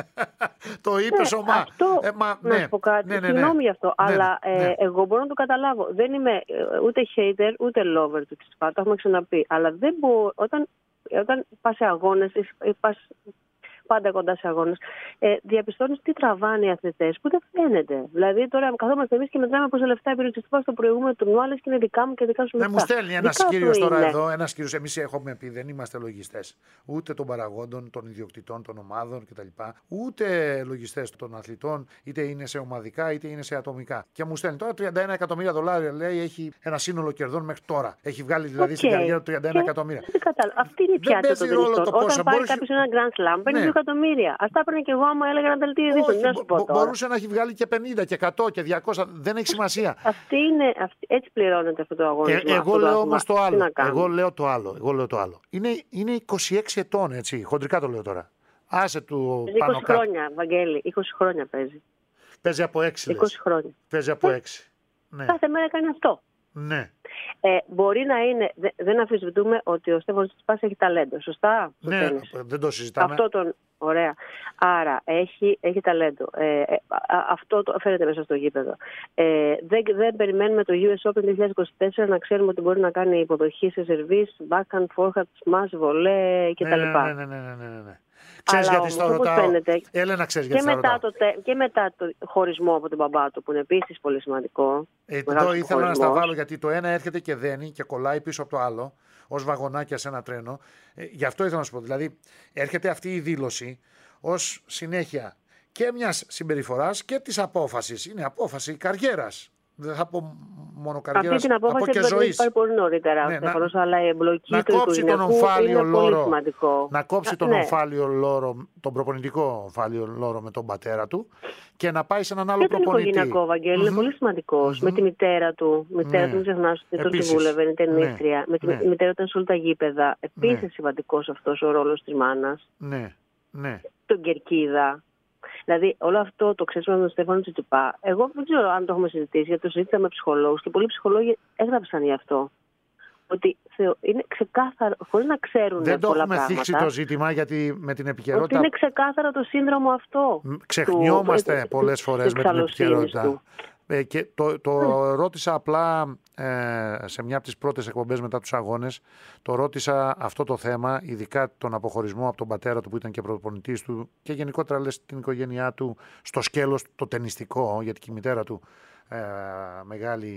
Το είπε ναι, σωμά. Αυτό, ε, μα, να ναι. σου πω κάτι, ναι, ναι, ναι. συγγνώμη γι' αυτό, ναι, αλλά ναι. Ε, εγώ μπορώ να το καταλάβω. Δεν είμαι ούτε hater ούτε lover του Τσιτσιπά, το έχουμε ξαναπεί. Αλλά δεν μπορώ, όταν, όταν πας σε αγώνες, πας πάντα κοντά σε αγώνες, ε, διαπιστώνεις τι τραβάνε οι αθλητές που δεν φαίνεται. Δηλαδή τώρα καθόμαστε εμείς και μετράμε πόσα λεφτά έπαιρνε ο Τσιτσιπάς στο προηγούμενο τουρνουά, άλλες και είναι δικά μου και δικά σου λεφτά. Ναι, μου στέλνει ένας κύριος τώρα είναι. εδώ, ένας κύριος, εμείς έχουμε πει δεν είμαστε λογιστές ούτε των παραγόντων, των ιδιοκτητών, των ομάδων κτλ. Ούτε λογιστές των αθλητών, είτε είναι σε ομαδικά είτε είναι σε ατομικά. Και μου στέλνει τώρα τριάντα ένα εκατομμύρια δολάρια, λέει, έχει ένα σύνολο κερδών μέχρι τώρα. Έχει βγάλει δηλαδή okay. στην καριέρα του τριάντα ένα και εκατομμύρια. Αυτή είναι η πιάτα των τελιστών. Όταν πάρει κάποιος ένα Grand Slam, παίρνει δύο εκατομμύρια. Ας τα έπαιρνε και εγώ άμα έλεγα ένα δελτίο ειδήσεων. Να σου πω τώρα. Μπορούσε να έχει βγάλει και πενήντα και εκατό και διακόσια. Δεν έχει σημασία. Αυτή είναι, αυτή, έτσι πληρώνεται αυτό το αγώνισμα. Ε, εγώ λέω όμως το άλλο. Εγώ λέω το άλλο. Εγώ λέω το άλλο. Είναι, είναι είκοσι έξι ετών, έτσι. Χοντρικά το λέω τώρα. Άσε του πάνω είκοσι χρόνια, Βαγγέλη. είκοσι χρόνια παίζει. Παίζει από έξι. είκοσι χρόνια. Παίζει από έξι. Ναι. Κάθε μέρα κάνει αυτό. Ναι. Ε, μπορεί να είναι, δε, δεν αμφισβητούμε ότι ο Στέφανος Τσιτσιπάς έχει ταλέντο, σωστά? Ναι, δεν το συζητάμε. Αυτό τον, ωραία. Άρα έχει, έχει ταλέντο. Ε, ε, α, αυτό το φαίνεται μέσα στο γήπεδο. Ε, δεν, δεν περιμένουμε το γιου ες Open είκοσι είκοσι τέσσερα να ξέρουμε ότι μπορεί να κάνει υποδοχή σε σερβίς, backhand, forehand, smash, βολέ κτλ. Ναι, ναι, ναι, ναι, ναι, ναι. Ξέρεις γιατί στο ρωτάω. Φαίνεται, Έλενα, ξέρεις γιατί και, μετά το, και μετά το χωρισμό από τον μπαμπά του, που είναι επίσης πολύ σημαντικό. Ε, εδώ ήθελα να στα βάλω, γιατί το ένα έρχεται και δένει και κολλάει πίσω από το άλλο, ως βαγονάκια σε ένα τρένο. Ε, γι' αυτό ήθελα να σου πω. Δηλαδή, έρχεται αυτή η δήλωση ως συνέχεια και μιας συμπεριφοράς και της απόφασης. Είναι απόφαση καριέρας. Δεν θα πω μόνο καριέρας, αυτή την απόφαση και ζωής. Πάει πολύ νωρίτερα, ναι, Στέφανος, να, αλλά η εμπλοκή να του κόψει τον ομφάλιο λόρο, να κόψει Α, τον ναι. ομφάλιο λόρο, τον προπονητικό ομφάλιο λόρο με τον πατέρα του και να πάει σε έναν άλλο και προπονητή. Και τον οικογενειακό, Βαγγέλη, mm-hmm. είναι πολύ σημαντικός. Mm-hmm. Με τη μητέρα του, η μητέρα ναι. του, μην ξεχνάς ότι τον συμβούλευε, είναι ταινίστρια. Ναι. Με τη ναι. μητέρα ήταν σε όλα τα γήπεδα. Επίσης ναι. σημαντικός αυτός ο ρόλος της μάνας. Ναι, ναι. Τον Κερκίδα. Δηλαδή, όλο αυτό το ξέσπασμα με τον Στέφανο Τσιτσιπά, εγώ δεν ξέρω αν το έχουμε συζητήσει, γιατί το συζήτησα με ψυχολόγους και πολλοί ψυχολόγοι έγραψαν γι' αυτό. Ότι είναι ξεκάθαρο, χωρίς να ξέρουν δεν πολλά πράγματα. Δεν το έχουμε θίξει το ζήτημα, γιατί με την επικαιρότητα. Ότι είναι ξεκάθαρο το σύνδρομο αυτό. Ξεχνιόμαστε του, πολλές φορές με την επικαιρότητα. Του. Ε, και το, το mm. ρώτησα απλά ε, σε μια από τις πρώτες εκπομπές μετά τους αγώνες. Το ρώτησα αυτό το θέμα, ειδικά τον αποχωρισμό από τον πατέρα του που ήταν και προπονητής του και γενικότερα λες την οικογένειά του στο σκέλος το τενιστικό, γιατί και η μητέρα του ε, μεγάλη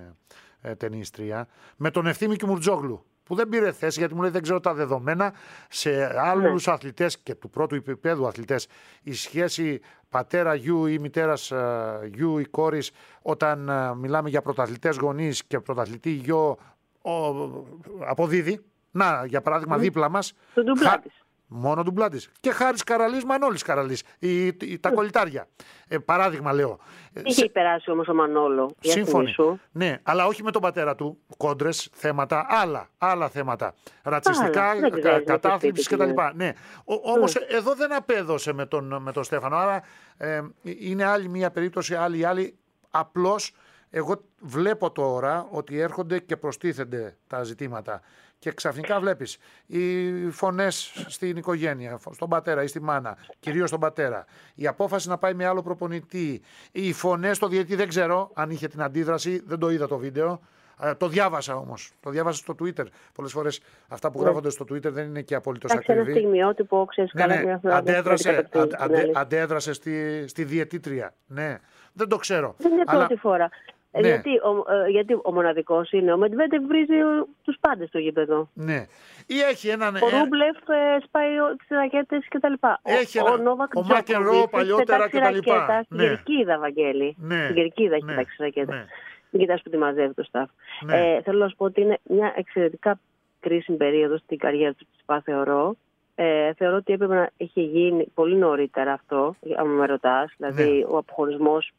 ε, ε, τενίστρια, με τον Ευθύμη Κιμουρτζόγλου, που δεν πήρε θέση γιατί μου λέει δεν ξέρω τα δεδομένα. Σε άλλους ναι. αθλητές και του πρώτου επίπεδου αθλητές η σχέση πατέρα γιου ή μητέρας γιου ή κόρης, όταν α, μιλάμε για πρωταθλητές γονείς και πρωταθλητή γιο, ο, αποδίδει. Να, για παράδειγμα, mm. δίπλα μας. Το ντουμπλά της. Μόνο ντουμπλά της. Και Χάρης Καραλής, Μανώλης Καραλής. Η, η, τα mm. κολλητάρια. Ε, παράδειγμα, λέω. Είχε περάσει όμως ο Μανόλο. Σύμφωνοι. Ναι, αλλά όχι με τον πατέρα του. Κόντρες, θέματα, άλλα, άλλα θέματα. Ρατσιστικά, κα, κατάθλιψη κτλ. Ναι. Όμως mm. εδώ δεν απέδωσε με τον, με τον Στέφανο. Άρα ε, είναι άλλη μια περίπτωση, άλλη άλλη. Απλώς εγώ βλέπω τώρα ότι έρχονται και προστίθενται τα ζητήματα. Και ξαφνικά βλέπεις οι φωνές στην οικογένεια, στον πατέρα ή στη μάνα, κυρίως στον πατέρα, η απόφαση να πάει με άλλο προπονητή, οι φωνές στο διαιτητή, δεν ξέρω αν είχε την αντίδραση, δεν το είδα το βίντεο, ε, το διάβασα όμως, το διάβασα στο Twitter. Πολλές φορές αυτά που ναι. γράφονται στο Twitter δεν είναι και απολύτως ακριβή. Έχει ένα στιγμιότυπο, ξέρεις, ναι, καλά ναι. μια Αντέδρασε, αντε, αντε, αντέδρασε στη, στη διαιτήτρια, ναι, δεν το ξέρω. Δεν είναι αλλά... πρώτη φορά. Ναι. Γιατί, ο, ε, γιατί ο μοναδικός είναι, ο Μετβέντεφ βρίζει τους πάντες στο γήπεδο. Ναι. Ή έχει έναν... Ο Ρούμπλεφ ε, σπάει τις ρακέτες κτλ. Έχει ο, ένα... ο Νόβακ ο Μάκενρο παλιότερα κτλ. Στην ναι. Κερκίδα, Βαγγέλη. Ναι. Στην Κερκίδα έχει ναι. πετάξει ρακέτα. Ναι. Μην κοιτάς που τη μαζεύει το staff. Ναι. Ε, θέλω να σου πω ότι είναι μια εξαιρετικά κρίσιμη περίοδο στην καριέρα του Τσιτσιπά, θεωρώ. Ε, θεωρώ ότι έπρεπε να είχε γίνει πολύ νωρίτερα αυτό, αν με ρωτάς. Δηλαδή ναι. ο αποχωρισμός.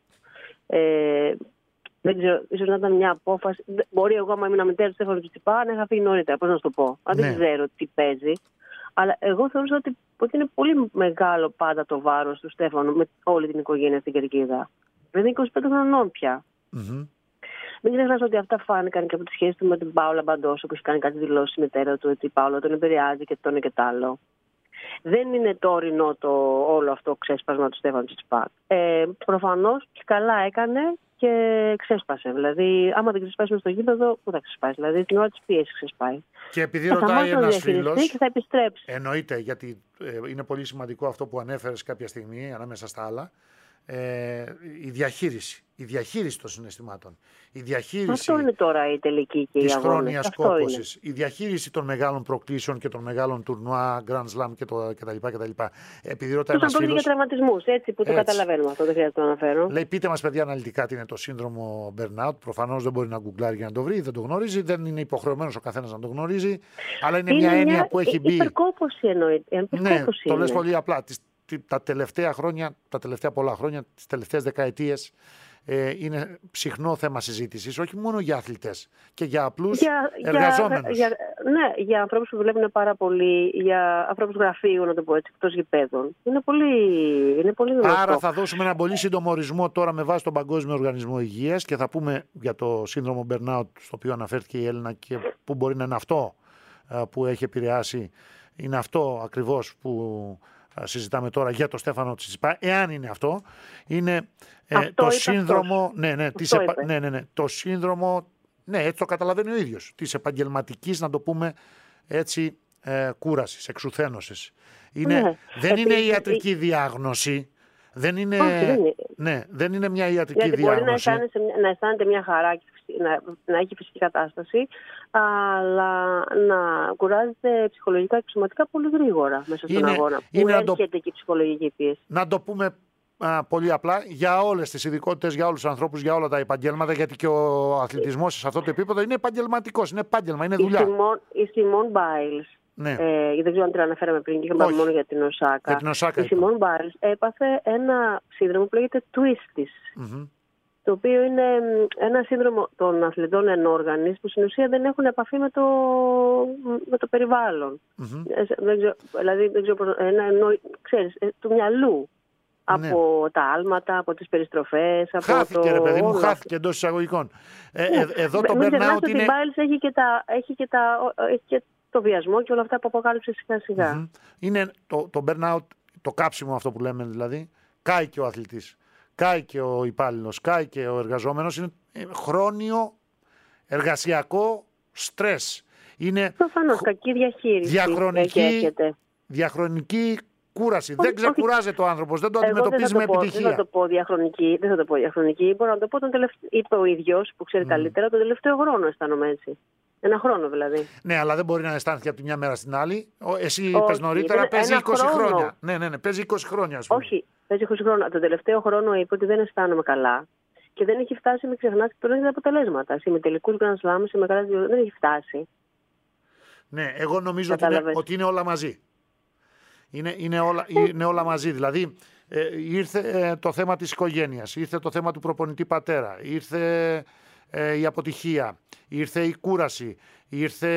Ε, Δεν ξέρω, ίσως να ήταν μια απόφαση. Μπορεί εγώ, άμα ήμουν μητέρα του Στέφανου Τσιτσιπά, να είχα φύγει νωρίτερα. Πώς να σου το πω. Αν ναι. δεν ξέρω τι παίζει. Αλλά εγώ θεωρούσα ότι, ότι είναι πολύ μεγάλο πάντα το βάρος του Στέφανου με όλη την οικογένεια στην Κερκίδα. Δεν είναι είκοσι πέντε χρονών πια. Mm-hmm. Μην ξεχνάς ότι αυτά φάνηκαν και από τη σχέση του με την Πάολα Μπαντόσο, που έχει κάνει κάτι δηλώσει η μητέρα του ότι η Πάολα τον επηρεάζει και το ένα και το άλλο. Δεν είναι τωρινό το όλο αυτό ξέσπασμα του Στέφανου Τσιτσιπά. Ε, προφανώς και καλά έκανε. Και ξέσπασε. Δηλαδή, άμα δεν ξεσπάσει στο γήπεδο, πού θα ξεσπάσει. Δηλαδή, την ώρα τη πίεση ξεσπάει. Και επειδή ρωτάει ένας φίλος. Και θα επιστρέψει. Εννοείται, γιατί ε, είναι πολύ σημαντικό αυτό που ανέφερες κάποια στιγμή, ανάμεσα στα άλλα. Ε, η διαχείριση. Η διαχείριση των συναισθημάτων. Η διαχείριση αυτό είναι τώρα η τελική και η της χρόνιας κόπωσης. Η διαχείριση των μεγάλων προκλήσεων και των μεγάλων τουρνουά, Grand Slam κτλ. Επειδή ρωτάει ένας φίλος. Για τραυματισμούς, έτσι που το έτσι. Καταλαβαίνουμε αυτό, δεν χρειάζεται να το αναφέρω. Λέει, πείτε μας, παιδιά, αναλυτικά τι είναι το σύνδρομο burnout. Προφανώς δεν μπορεί να γκουγκλάρει για να το βρει, δεν το γνωρίζει, δεν είναι υποχρεωμένος ο καθένας να το γνωρίζει. Αλλά είναι, είναι μια έννοια μια... που έχει μπει. Υπερκόπωση εννοείται. Ναι, το λες πολύ απλά. Τα τελευταία χρόνια, τα τελευταία πολλά χρόνια, τις τελευταίες δεκαετίες, ε, είναι συχνό θέμα συζήτησης, όχι μόνο για αθλητές και για απλούς για, εργαζόμενους. Για, για ναι, για ανθρώπους που δουλεύουν πάρα πολύ, για ανθρώπους γραφείου, να το πω έτσι, εκτός γηπέδων. Είναι πολύ, είναι πολύ γνωστό. Άρα θα δώσουμε ένα πολύ σύντομο ορισμό τώρα με βάση τον Παγκόσμιο Οργανισμό Υγείας και θα πούμε για το σύνδρομο burnout, στο οποίο αναφέρθηκε η Έλληνα και που μπορεί να είναι αυτό που έχει επηρεάσει. Είναι αυτό ακριβώς που συζητάμε τώρα για το Στέφανο Τσιτσιπά. Εάν είναι αυτό, είναι ε, το σύνδρομο. Ναι, ναι, της επα... ναι, ναι, ναι, το σύνδρομο. Ναι, έτσι το καταλαβαίνει ο ίδιος. Της επαγγελματικής, να το πούμε έτσι, ε, κούρασης, εξουθένωσης. Είναι, ναι. Δεν Επίσης, είναι ιατρική διάγνωση. Δεν είναι, όχι, δεν είναι. Ναι, δεν είναι μια ιατρική Γιατί διάγνωση. Μπορεί να, να αισθάνεται μια χαρά, να, να έχει φυσική κατάσταση, αλλά να κουράζεται ψυχολογικά και σωματικά πολύ γρήγορα μέσα στον είναι, αγώνα. Είναι που έρχεται το... και η ψυχολογική πίεση. Να το πούμε α, πολύ απλά, για όλες τις ειδικότητες, για όλους τους ανθρώπους, για όλα τα επαγγέλματα, γιατί και ο αθλητισμός σε αυτό το επίπεδο είναι επαγγελματικός, είναι επάγγελμα, είναι δουλειά. Η Σιμών Μπάιλς, ναι. ε, δεν ξέρω αν την αναφέραμε πριν και είχαμε μόνο για την Οσάκα. Για την Οσάκα η Σιμών Μπάιλς έπαθε ένα σύνδρομο που λέγεται Twisties. Mm-hmm. Το οποίο είναι ένα σύνδρομο των αθλητών ενόργανης που στην ουσία δεν έχουν επαφή με το, με το περιβάλλον. Mm-hmm. Δεν ξέρω, δηλαδή, δεν ξέρω, ένα, ξέρεις, του μυαλού. Ναι. Από τα άλματα, από τις περιστροφές. Χάθηκε από το... ρε παιδί μου, όλα. χάθηκε εντός εισαγωγικών. Ε, ναι. ε, εδώ το Μην burnout είναι... Η Biles έχει και, τα, έχει, και τα, έχει και το βιασμό και όλα αυτά που αποκάλυψε σιγά σιγά. Mm-hmm. Είναι το, το burnout, το κάψιμο αυτό που λέμε δηλαδή. Κάει και ο αθλητής, κάει και ο υπάλληλος, κάει και ο εργαζόμενος. Είναι χρόνιο εργασιακό στρες. Είναι προφανώς κακή διαχείριση. Διαχρονική, διαχρονική κούραση. Όχι, δεν ξεκουράζεται ο άνθρωπος, δεν το αντιμετωπίζει με επιτυχία. Δεν θα το πω διαχρονική, δεν θα το πω διαχρονική. Μπορώ να το πω τον τελευταίο, είπε ο ίδιος που ξέρει mm. καλύτερα, τον τελευταίο χρόνο αισθάνομαι έτσι. Ένα χρόνο δηλαδή. Ναι, αλλά δεν μπορεί να αισθάνθηκε από τη μια μέρα στην άλλη. Εσύ είπες νωρίτερα, παίζει είκοσι χρόνο. χρόνια. Ναι, ναι, ναι, παίζει είκοσι χρόνια, ας πούμε. Όχι, παίζει είκοσι χρόνια. Τον τελευταίο χρόνο είπε ότι δεν αισθάνομαι καλά και δεν έχει φτάσει, μην ξεχνάς, και τον έχει τα αποτελέσματα. Με τελικούς Grand Slam, σε μεγάλα διοργανώσεις, δεν έχει φτάσει. Ναι, εγώ νομίζω ότι είναι, ότι είναι όλα μαζί. Είναι, είναι, όλα, είναι όλα μαζί. Δηλαδή, ε, ήρθε ε, το θέμα της οικογένειας, ήρθε το θέμα του προπονητή πατέρα, ήρθε ε, η αποτυχία, ήρθε η κούραση, ήρθε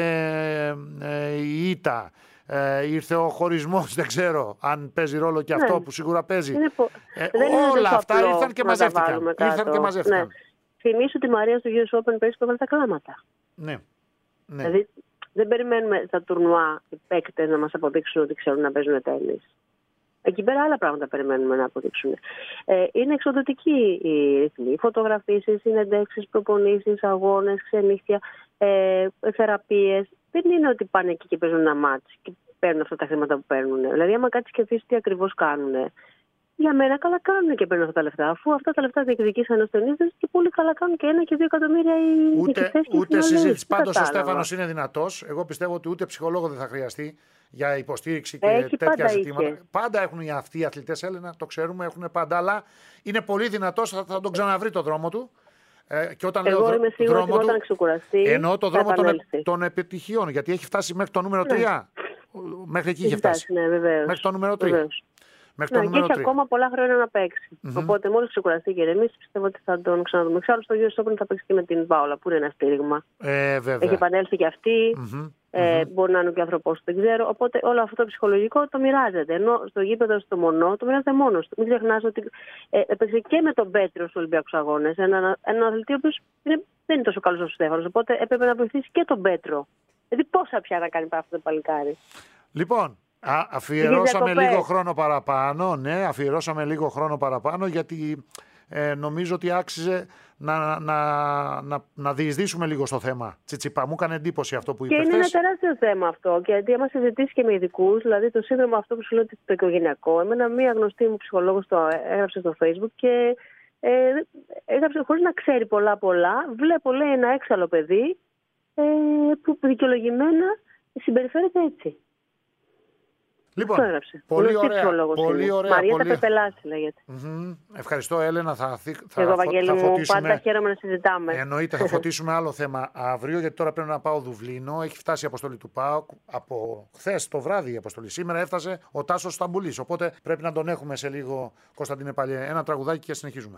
ε, η ήττα, ε, ήρθε ο χωρισμός, δεν ξέρω αν παίζει ρόλο και αυτό, ναι, που σίγουρα παίζει. Πο... Ε, όλα αυτά ήρθαν και μαζεύτηκαν. Ήρθαν και μαζεύτηκαν. Ναι. Θυμήσου τη Μαρία στο γιου ες Open πέρυσι που έβαλε τα κλάματα. Ναι. ναι. Δηλαδή, δεν περιμένουμε στα τουρνουά οι παίκτες να μας αποδείξουν ότι ξέρουν να παίζουν τένις. Εκεί πέρα άλλα πράγματα περιμένουμε να αποδείξουν. Ε, είναι εξοδοτική η ρυθμή. Φωτογραφίσεις, συνεντεύξεις, προπονήσεις, αγώνες, ξενύχτια, ε, θεραπείες. Δεν είναι ότι πάνε εκεί και παίζουν ένα μάτς και παίρνουν αυτά τα χρήματα που παίρνουν. Δηλαδή, άμα κάτσεις και δεις τι ακριβώς κάνουν. Για μένα καλά κάνουν και παίρνουν αυτά τα λεφτά. Αφού αυτά τα λεφτά διεκδικήσαν ως ταινίδες και πολύ καλά κάνουν και ένα και δύο εκατομμύρια οι ούτε, ούτε συζήτηση. Πάντως ο Στέφανος είναι δυνατός. Εγώ πιστεύω ότι ούτε ψυχολόγο δεν θα χρειαστεί για υποστήριξη και Έχει, τέτοια πάντα ζητήματα. είχε. Πάντα έχουν οι αυτοί οι αθλητές, Έλενα, το ξέρουμε, έχουν πάντα. Αλλά είναι πολύ δυνατός, θα, θα τον ξαναβρει το δρόμο του. Ε, και όταν Εγώ λέω είμαι σίγουρη ότι όταν ξεκουραστεί. Εννοώ το δρόμο των, των επιτυχιών. Γιατί έχει φτάσει μέχρι το νούμερο τρία. Ναι. Μέχρι εκεί είχε φτάσει. Ναι, μέχρι το νούμερο τρία. Βεβαίως. Μέχρι ναι, και έχει ακόμα πολλά χρόνια να παίξει. Mm-hmm. Οπότε μόλις ξεκουραστεί και ηρεμήσει, πιστεύω ότι θα τον ξαναδούμε. Εξάλλου στο γιου ες Open θα παίξει και με την Πάολα, που είναι ένα στήριγμα. Ε, έχει επανέλθει και αυτή. Mm-hmm. Ε, mm-hmm. Μπορεί να είναι και άνθρωπος, δεν ξέρω. Οπότε όλο αυτό το ψυχολογικό το μοιράζεται. Ενώ στο γήπεδο, στο μονό, το μοιράζεται μόνος του. Μην ξεχνάς ότι ε, έπαιξε και με τον Πέτρο στους Ολυμπιακούς Αγώνες. Ένα, ένα αθλητή ο οποίος δεν είναι τόσο καλός όσο ο Στέφανος. Οπότε έπρεπε να βοηθήσει και τον Πέτρο. Δηλαδή πόσα πια να κάνει αυτό το παλικάρι. Λοιπόν. Α, αφιερώσαμε λίγο χρόνο παραπάνω, ναι, αφιερώσαμε λίγο χρόνο παραπάνω γιατί ε, νομίζω ότι άξιζε να, να, να, να διεισδύσουμε λίγο στο θέμα. Τσιτσιπά, μου έκανε εντύπωση αυτό που είπε. Και είναι ένα τεράστιο θέμα αυτό, γιατί άμα συζητήσει και με ειδικούς, δηλαδή το σύνδρομο αυτό που σου λέω το οικογενειακό, εμένα μία γνωστή μου ψυχολόγος το έγραψε στο Facebook και ε, έγραψε χωρίς να ξέρει πολλά πολλά, βλέπω λέει ένα έξαλλο παιδί ε, που δικαιολογημένα συμπεριφέρεται έτσι. Λοιπόν, πολύ ωραία, πολύ ωραία. Μαριέτα πολύ... Πεπελάση λέγεται. Mm-hmm. Ευχαριστώ, Έλενα. Θα, θα, Εγώ, θα, Βαγγέλη θα μου, φωτίσουμε... πάντα χαίρομαι να συζητάμε. Εννοείται, θα φωτίσουμε άλλο θέμα αύριο, γιατί τώρα πρέπει να πάω Δουβλίνο. Έχει φτάσει η αποστολή του ΠΑΟΚ από χθες το βράδυ η αποστολή. Σήμερα έφτασε ο Τάσος Σταμπουλής. Οπότε πρέπει να τον έχουμε σε λίγο, Κωνσταντίνε Παλιέ. Ένα τραγουδάκι και συνεχίζουμε.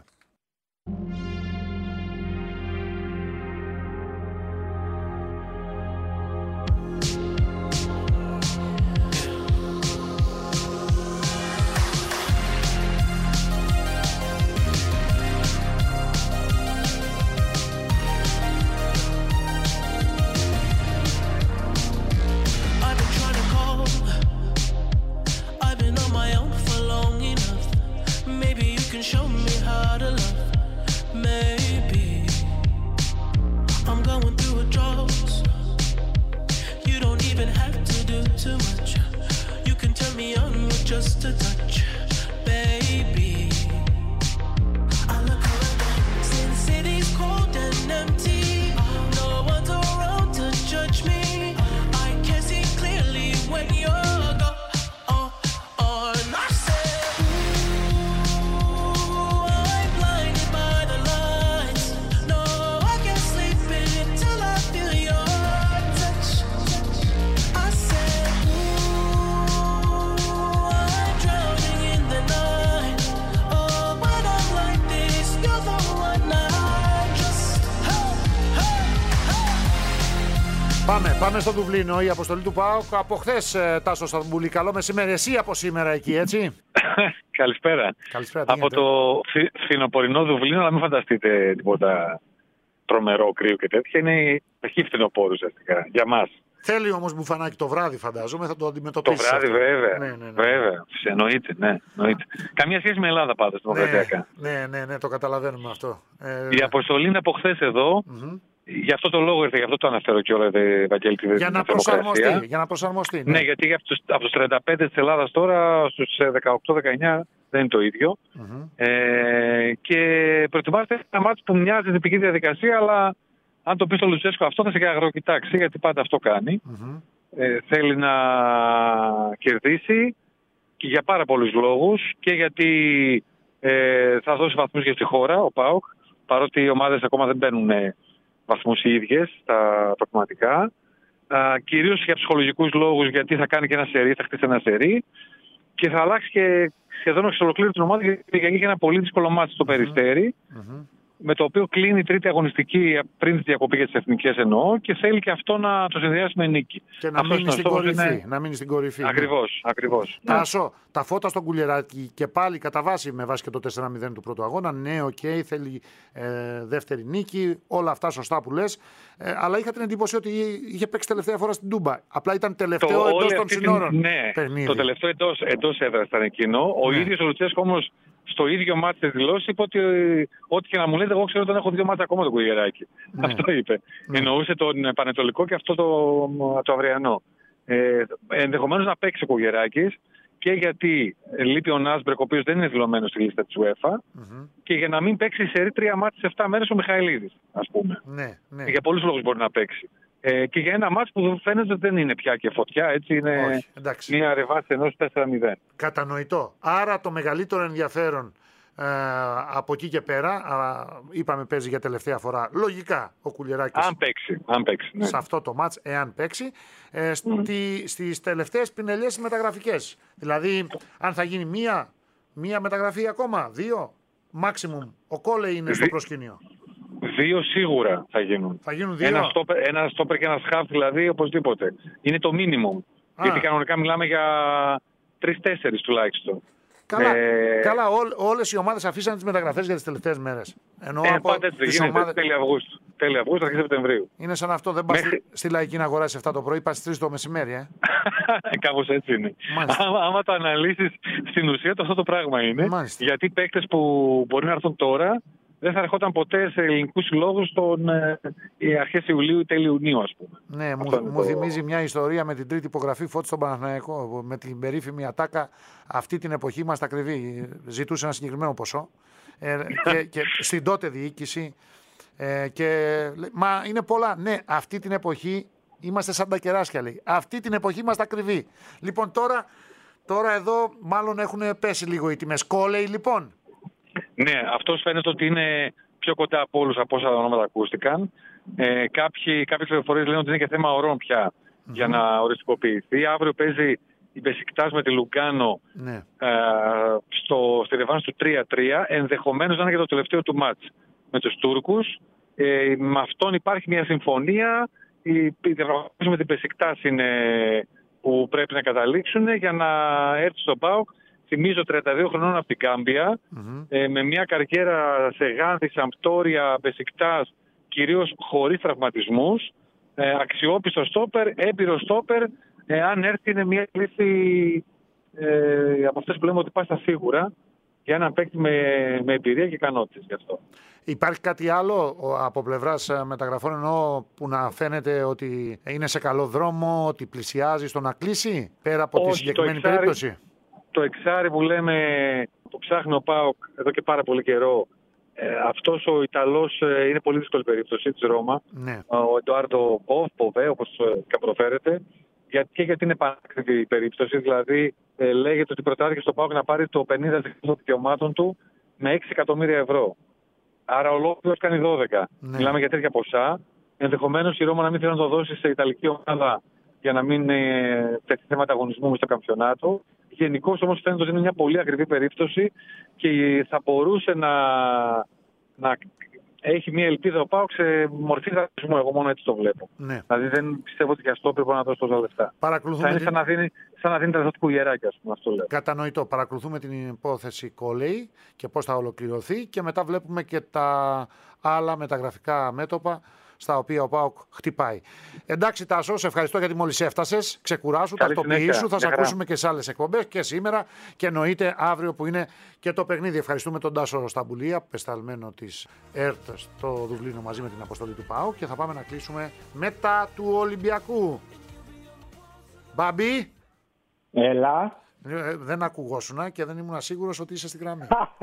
can show me how to love. Maybe I'm going through a drought. You don't even have to do too much. You can turn me on with just a touch, baby. I look around, since city's cold and empty, no one's around to judge me. I can see clearly when you're gone. Oh, oh, and I said, ooh, I'm blinded by the lights. No, I can't sleep until I feel your touch. I said, ooh, I'm drowning in the night. Oh, when I'm like this, you're the one I just, hey, hey, hey. Πάμε, πάμε στο Δουβλίνο. Η αποστολή του ΠΑΟΚ από χθες, ε, Τάσο Σταμπούλη. Καλό μεσημέρι. Εσύ από σήμερα εκεί, έτσι. Καλησπέρα. Καλησπέρα. τι Από γίνεται? το φι- φθινοπορεινό Δουβλίνο, αλλά μην φανταστείτε τίποτα τρομερό κρύο και τέτοια. Είναι αρχή φθινοπόρου ουσιαστικά για μας. Θέλει όμως μπουφανάκι το βράδυ, φαντάζομαι, θα το Το αντιμετωπίσει. βράδυ, βέβαια. Ναι, ναι, ναι. Βέβαια. Εννοείται, ναι. Εννοείται. Καμία σχέση με Ελλάδα πάντως, δημοκρατιακά. Ναι, ναι, ναι, ναι, το καταλαβαίνουμε αυτό. Ε, Η αποστολή είναι από χθες εδώ. μμμ. Γι' αυτό το λόγο ήρθε, γι' αυτό το αναφέρω κιόλας, Ευαγγέλη, τη Για να προσαρμοστεί. Για να προσαρμοστεί. Ναι, γιατί από τους, από τους τριάντα πέντε της Ελλάδας τώρα στους δεκαοκτώ δεκαεννιά δεν είναι το ίδιο. Μμμ. Ε, και προετοιμάζεται ένα μάτσο που μοιάζει τυπική διαδικασία, αλλά αν το πει στο Λουτσέσκο αυτό θα σε αγροκοιτάξει, γιατί πάντα αυτό κάνει. Μμμ. Ε, θέλει να κερδίσει και για πάρα πολλούς λόγους και γιατί ε, θα δώσει βαθμούς και στη χώρα ο ΠΑΟΚ, παρότι οι ομάδες ακόμα δεν παίρνουν ε, βαθμούς οι ίδιες στα προκριματικά. Κυρίως για ψυχολογικούς λόγους, γιατί θα κάνει και ένα σερί, θα χτίσει ένα σερί και θα αλλάξει και σχεδόν εξ ολοκλήρου την ομάδα, γιατί έχει ένα πολύ δύσκολο μάτι στο Περιστέρι, Μμμ. με το οποίο κλείνει η τρίτη αγωνιστική πριν τη διακοπή για τις εθνικές εννοώ και θέλει και αυτό να το συνδυάσει με νίκη. Και να Αυτός μείνει είναι ο στην στόχος, κορυφή. είναι- Να μείνει στην κορυφή. ναι. Ακριβώς, ακριβώς. Ναι. Τάσο, τα φώτα στον Κουλιεράκη και πάλι κατά βάση με βάση και το τέσσερα μηδέν του πρώτου αγώνα. Ναι, οκ, θέλει ε, δεύτερη νίκη. Όλα αυτά σωστά που λες. Ε, αλλά είχα την εντύπωση ότι είχε παίξει τελευταία φορά στην Τούμπα. Απλά ήταν τελευταίο όλη εντός των αυτή την- συνόρων. Ναι, παιχνίδι. το τελευταίο εντός, εντός έδρας ήταν εκείνο. Ο Ναι. ίδιος ο Λουτσέσκο όμως στο ίδιο μάτι της δηλώσης είπε ότι ε, ό,τι και να μου λέτε, εγώ ξέρω ότι δεν έχω δύο μάτια ακόμα το Κουγεράκι. Ναι. Αυτό είπε. Ναι. Εννοούσε τον Πανετολικό και αυτό το, το αυριανό. Ε, ενδεχομένως να παίξει ο Κουγεράκης και γιατί λείπει ο Νάσμπρεκ, ο οποίος δεν είναι δηλωμένος στη λίστα της UEFA, Μμμ. και για να μην παίξει σε τρία μάτια σε επτά μέρες ο Μιχαηλίδης, ας πούμε. Ναι, ναι. Για πολλούς λόγους μπορεί να παίξει. Ε, και για ένα μάτς που φαίνεται ότι δεν είναι πια και φωτιά, έτσι είναι Όχι, εντάξει. μια ρεβάση ενός τέσσερα μηδέν. Κατανοητό. Άρα το μεγαλύτερο ενδιαφέρον ε, από εκεί και πέρα, α, είπαμε παίζει για τελευταία φορά, λογικά ο Κουλιεράκης Αν παίξει, αν παίξει. Ναι. σε αυτό το μάτς, εάν παίξει, ε, στη, στις τελευταίες πινελιές μεταγραφικές. Δηλαδή, αν θα γίνει μία, μία μεταγραφή ακόμα, δύο, maximum. Ο Κόλε είναι στο Δι- προσκήνιο. Δύο σίγουρα θα γίνουν. Θα γίνουν δύο. Ένα στόπερ, ένα στόπερ και ένα χαφ δηλαδή οπωσδήποτε. Είναι το minimum. Α. Γιατί κανονικά μιλάμε για τρεις-τέσσερις τουλάχιστον. Καλά, Ε, καλά ό, όλες οι ομάδες αφήσαν τις μεταγραφές για τις τελευταίες μέρες. Ενώ Ε, από πάντα έτσι δεν τις γίνεται. ομάδες... Τέλη Αυγούστου. Τέλη Αυγούστου, αρχή Σεπτεμβρίου. Είναι σαν αυτό, δεν πας Μέχρι- στη, στη Λαϊκή να αγοράσεις εφτά το πρωί, πας στις τρεις το μεσημέρι, ε. Κάπως έτσι είναι. Μάλιστα. Άμα, άμα το αναλύσεις στην ουσία, το αυτό το πράγμα είναι. Μάλιστα. Γιατί παίκτες που μπορεί να έρθουν τώρα δεν θα ερχόταν ποτέ σε ελληνικούς συλλόγους τον ε, αρχές Ιουλίου ή τέλη Ιουνίου, ας πούμε. Ναι, μου, Αυτό είναι μου το- θυμίζει μια ιστορία με την τρίτη υπογραφή Φώτη στον Παναθηναϊκό. Με την περίφημη ατάκα. Αυτή την εποχή είμαστε ακριβοί. Ζητούσε ένα συγκεκριμένο ποσό. Ε, και, και στην τότε διοίκηση. Ε, και, λέει, μα είναι πολλά. Ναι, αυτή την εποχή είμαστε σαν τα κεράσια, λέει. Αυτή την εποχή είμαστε ακριβοί. Λοιπόν, τώρα, τώρα εδώ μάλλον έχουν πέσει λίγο οι τιμές. Κόλεϊ, λοιπόν. Ναι, αυτός φαίνεται ότι είναι πιο κοντά από όλους από όσα ονόματα ακούστηκαν. Ε, κάποιοι, κάποιες πληροφορίες λένε ότι είναι και θέμα ωρών πια για να οριστικοποιηθεί. Αύριο παίζει η Μπεσικτάς με τη Λουγκάνο Ναι. ε, στο, στη ρεβάνς του τρία τρία. Ενδεχομένως να είναι και το τελευταίο του μάτς με τους Τούρκους. Ε, με αυτόν υπάρχει μια συμφωνία. Οι οι διαπραγματεύσεις με την Μπεσικτάς είναι που πρέπει να καταλήξουν για να έρθει στον ΠΑΟΚ. Θυμίζω τριάντα δύο χρονών από την Κάμπια, Μμμ. ε, με μια καριέρα σε Γάνθη, Σαμπτόρια, Μπεσικτάς, κυρίως χωρίς τραυματισμούς. Ε, αξιόπιστο στόπερ, έμπειρο στόπερ. Ε, αν έρθει είναι μια λύση ε, από αυτές που λέμε ότι πάει στα σίγουρα για έναν παίκτη με, με εμπειρία και ικανότητες γι' αυτό. Υπάρχει κάτι άλλο από πλευράς μεταγραφών, εννοώ, που να φαίνεται ότι είναι σε καλό δρόμο, ότι πλησιάζει στο να κλείσει, πέρα από Όχι, τη συγκεκριμένη το εξάρι, περίπτωση? Το εξάρι που λέμε, που ψάχνει ο ΠΑΟΚ εδώ και πάρα πολύ καιρό, ε, αυτός ο Ιταλός ε, είναι πολύ δύσκολη περίπτωση της Ρώμα. Ναι. Ο Εντουάρντο Ποβέ, όπως ε, προφέρεται, για, και γιατί είναι πανάκριβη η περίπτωση. Δηλαδή, ε, λέγεται ότι προτάθηκε στο ΠΑΟΚ να πάρει το πενήντα τοις εκατό των δικαιωμάτων του με έξι εκατομμύρια ευρώ. Άρα ολόκληρος κάνει δώδεκα. Ναι. Μιλάμε για τέτοια ποσά. Ενδεχομένως η Ρώμα να μην θέλει να το δώσει σε Ιταλική ομάδα για να μην ε, τεθεί θέματα αγωνισμού στο καμπιονάτο. Γενικώς όμως φαίνεται ότι είναι μια πολύ ακριβή περίπτωση και θα μπορούσε να, να έχει μια ελπίδα ο ΠΑΟΚ σε μορφή δανεισμού. Εγώ μόνο έτσι το βλέπω. Ναι. Δηλαδή δεν πιστεύω ότι για αυτό πρέπει να δώσει τόσα λεφτά. Θα είναι σαν να δίνει, σαν να δίνει τα δότη κουγεράκια, ας πούμε, αυτό λέω. Κατανοητό. Παρακολουθούμε την υπόθεση Κόλεϊ και πώς θα ολοκληρωθεί και μετά βλέπουμε και τα άλλα μεταγραφικά μέτωπα στα οποία ο ΠΑΟΚ χτυπάει. Εντάξει, Τάσο, σε ευχαριστώ γιατί μόλις έφτασες. Ξεκουράσου, τακτοποιήσου. Θα σε ακούσουμε και σε άλλες εκπομπές και σήμερα και εννοείται αύριο που είναι και το παιχνίδι. Ευχαριστούμε τον Τάσο Σταμπουλία, πεσταλμένο της ΕΡΤ στο Δουβλίνο μαζί με την αποστολή του ΠΑΟΚ και θα πάμε να κλείσουμε μετά του Ολυμπιακού. Μπαμπή. Έλα. Ε, δεν ακουγόσουνα και δεν ήμουν σίγουρος ότι είσαι στη γραμμή.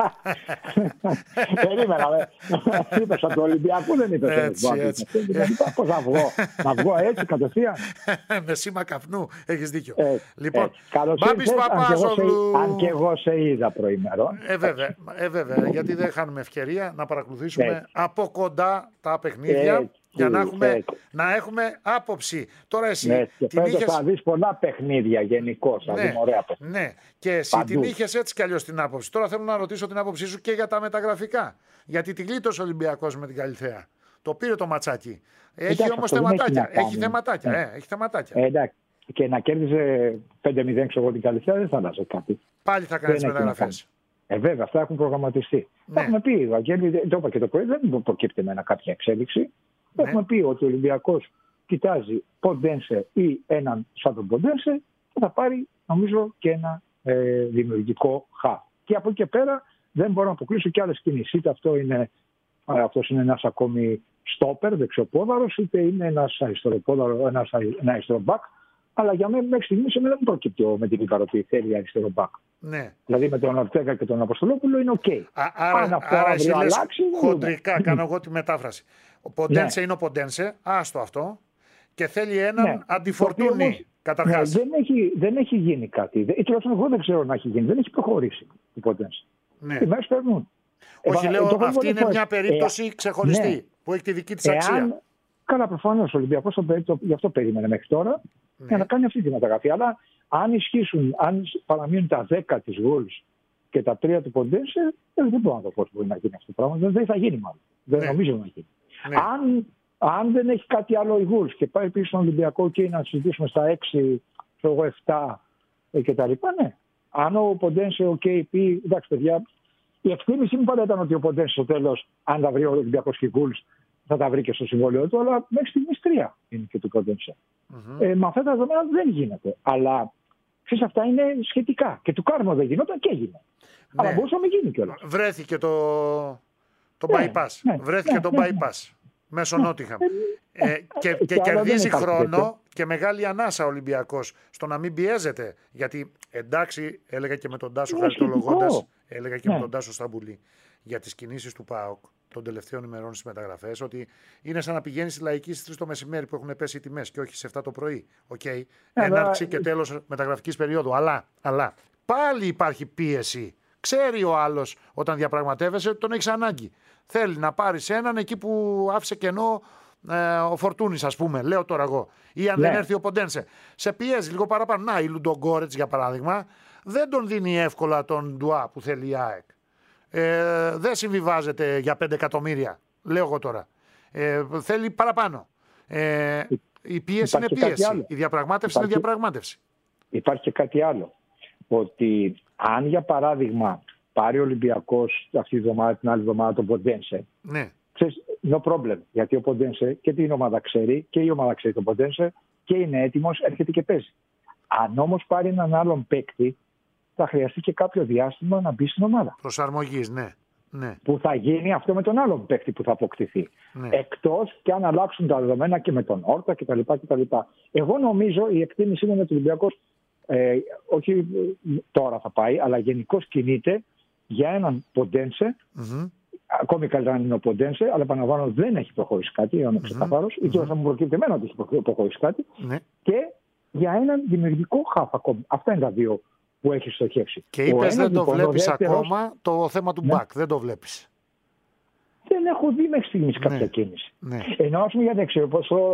Περίμενα. Είπες από το Ολυμπιακό, δεν είπες. Έτσι, έτσι. Πώς θα βγω. Να βγω έτσι κατευθείαν. Με σήμα καπνού. Έχεις δίκιο. Ε, λοιπόν, ε, Μπάμπης Παπάζογλου. Αν και εγώ σε είδα προημερών. Ε, βέβαια, ε, βέβαια, γιατί δεν χάνουμε ευκαιρία να παρακολουθήσουμε ε. από κοντά τα παιχνίδια. Ε. Για να έχουμε, να έχουμε άποψη. Τώρα εσύ ναι, και την είχες... θα δεις πολλά παιχνίδια γενικώς. Ναι, ναι. Και εσύ παντού. Την είχες έτσι κι αλλιώς την άποψη. Τώρα θέλω να ρωτήσω την άποψή σου και για τα μεταγραφικά. Γιατί τη γλίτωσε ο Ολυμπιακός με την Καλιθέα. Το πήρε το ματσάκι. Έχει όμως θεματάκια. Έχει, έχει θεματάκια. Ναι. Ε, έχει θεματάκια. Ε, εντάξει. Και να κέρδιζε πέντε μηδέν ξέρω την Καλιθέα δεν θα αλλάζει κάτι. Πάλι θα κάνει τις μεταγραφές. Ε, βέβαια, αυτά έχουν προγραμματιστεί. Ναι. Έχουμε πει, Βαγγέλη, το είπα και το πρωί, δεν προκύπτει με ένα κάποια εξέλιξη. Ναι. Έχουμε πει ότι ο Ολυμπιακός κοιτάζει Ποντένσε ή έναν σαν τον Ποντένσε και θα πάρει νομίζω και ένα ε, δημιουργικό χαφ. Και από εκεί και πέρα δεν μπορώ να αποκλείσω και άλλες κινήσεις. Είτε αυτό είναι, αυτός είναι ένας ακόμη στόπερ, δεξιοπόδαρος, είτε είναι ένας αριστεροπόδαρο, ένας ένα αριστερομπακ. Αλλά για μένα μέχρι στιγμής δεν προκύπτει με την υπαρροπή θέλει αριστερομπακ. Ναι. Δηλαδή με τον Ορτέγα και τον Αποστολόπουλο είναι οκ. Okay. Άρα, Αν αυτό άρα αύριο αλλάξει. Χοντρικά κάνω εγώ τη μετάφραση. Ο Ποντένσε ναι. είναι ο Ποντένσε, άστο αυτό, και θέλει έναν ναι. αντιφορτούνι καταρχάς. Ναι, δεν, έχει, δεν έχει γίνει κάτι. Ή τουλάχιστον εγώ δεν ξέρω να έχει γίνει. Δεν έχει προχωρήσει ο Ποντένσε. Ναι. Οι μέρες περνούν. Όχι, ε, λέω το αυτή είναι μια περίπτωση ε, ξεχωριστή ναι. που έχει τη δική της αξία. Εάν, καλά, προφανώς ο Ολυμπιακός γι' αυτό περίμενε μέχρι τώρα ναι. για να κάνει αυτή τη μεταγραφή. Αλλά αν ισχύσουν, αν παραμείνουν τα δέκα της Wolves και τα τρία του Ποντένσε, δεν μπορώ να το πω ότι μπορεί να γίνει αυτό το πράγμα. Δεν θα γίνει μάλλον. Δεν ναι. νομίζω να γίνει. Ναι. Αν, αν δεν έχει κάτι άλλο η Wolves και πάει πίσω στον Ολυμπιακό και να συζητήσουμε στα έξι, εγώ επτά ε, κτλ. Ναι. Αν ο Ποντένσε, ο κέι πι, εντάξει παιδιά, η εκτίμηση μου πάντα ήταν ότι ο Ποντένσε στο τέλος, αν τα βρει ο Ολυμπιακός και η Wolves, θα τα βρει και στο συμβόλαιο του, αλλά μέχρι στιγμής τρία είναι και του Ποντένσε. Mm-hmm. Ε, με αυτά τα δεδομένα δεν γίνεται. Αλλά ξέρεις, αυτά είναι σχετικά. Και του Κάρμο δεν γινόταν και έγινε. Ναι. Αλλά μπορούσε να μην γίνει κιόλας. Βρέθηκε το, το ναι, bypass. Ναι, Βρέθηκε ναι, το ναι, bypass. Ναι. Μέσω Νότιχαμ. Ε, ε, και και, και κερδίζει χρόνο τέτοιο. Και μεγάλη ανάσα ο Ολυμπιακός στο να μην πιέζεται. Γιατί εντάξει, έλεγα και με τον Τάσο χαριτολογώντας, έλεγα και ναι. με τον Τάσο Σταμπουλή για τις κινήσεις του ΠΑΟΚ των τελευταίων ημερών στις μεταγραφές, ότι είναι σαν να πηγαίνει στη Λαϊκή στις τρεις το μεσημέρι που έχουν πέσει οι τιμές και όχι σε επτά το πρωί. Okay. Έναρξη και τέλος μεταγραφικής περίοδου. Αλλά, αλλά πάλι υπάρχει πίεση. Ξέρει ο άλλος όταν διαπραγματεύεσαι ότι τον έχεις ανάγκη. Θέλει να πάρεις έναν εκεί που άφησε κενό ε, ο Φορτούνης, ας πούμε. Λέω τώρα εγώ. Ή αν ναι. δεν έρθει ο Ποντένσε. Σε πιέζει λίγο παραπάνω. Να, η Λουντογκόρετς για παράδειγμα δεν τον δίνει εύκολα τον Ντουά που θέλει η ΑΕΚ. Ε, δεν συμβιβάζεται για πέντε εκατομμύρια. Λέω εγώ τώρα. Ε, θέλει παραπάνω. Ε, η πίεση είναι πίεση. Η διαπραγμάτευση υπάρχει, είναι διαπραγμάτευση. Υπάρχει και κάτι άλλο. Ότι αν για παράδειγμα πάρει ο Ολυμπιακός αυτή τη βδομάδα, την άλλη εβδομάδα τον Ποντένσε. Ναι. Ξέρεις, no problem. Γιατί ο Ποντένσε και την ομάδα ξέρει και η ομάδα ξέρει τον Ποντένσε και είναι έτοιμος, έρχεται και παίζει. Αν όμως πάρει έναν άλλον παίκτη, θα χρειαστεί και κάποιο διάστημα να μπει στην ομάδα. Προσαρμογής, ναι. ναι. Που θα γίνει αυτό με τον άλλο παίκτη που θα αποκτηθεί. Ναι. Εκτός και αν αλλάξουν τα δεδομένα και με τον Όρτα κτλ. κτλ. Εγώ νομίζω η εκτίμηση είναι ότι ο Ολυμπιακός ε, όχι τώρα θα πάει, αλλά γενικώς κινείται για έναν Ποντένσε. Mm-hmm. Ακόμη καλύτερα αν είναι ο Ποντένσε, αλλά επαναλαμβάνω δεν έχει προχωρήσει κάτι, είμαι ξεκαθαρός, mm-hmm. ή τώρα θα μου προκύπτει εμένα ότι έχει προχωρήσει κάτι. Mm-hmm. Και για έναν δημιουργικό χαφ ακόμη. Αυτά είναι τα δύο που έχει στοχεύσει. Και είπες δεν το βλέπεις δεύτερος... ακόμα το θέμα του ναι. back, δεν το βλέπεις. Δεν έχω δει μέχρι στιγμής κάποια ναι. κίνηση. Ναι. Ενώ ας πούμε για δεξιό,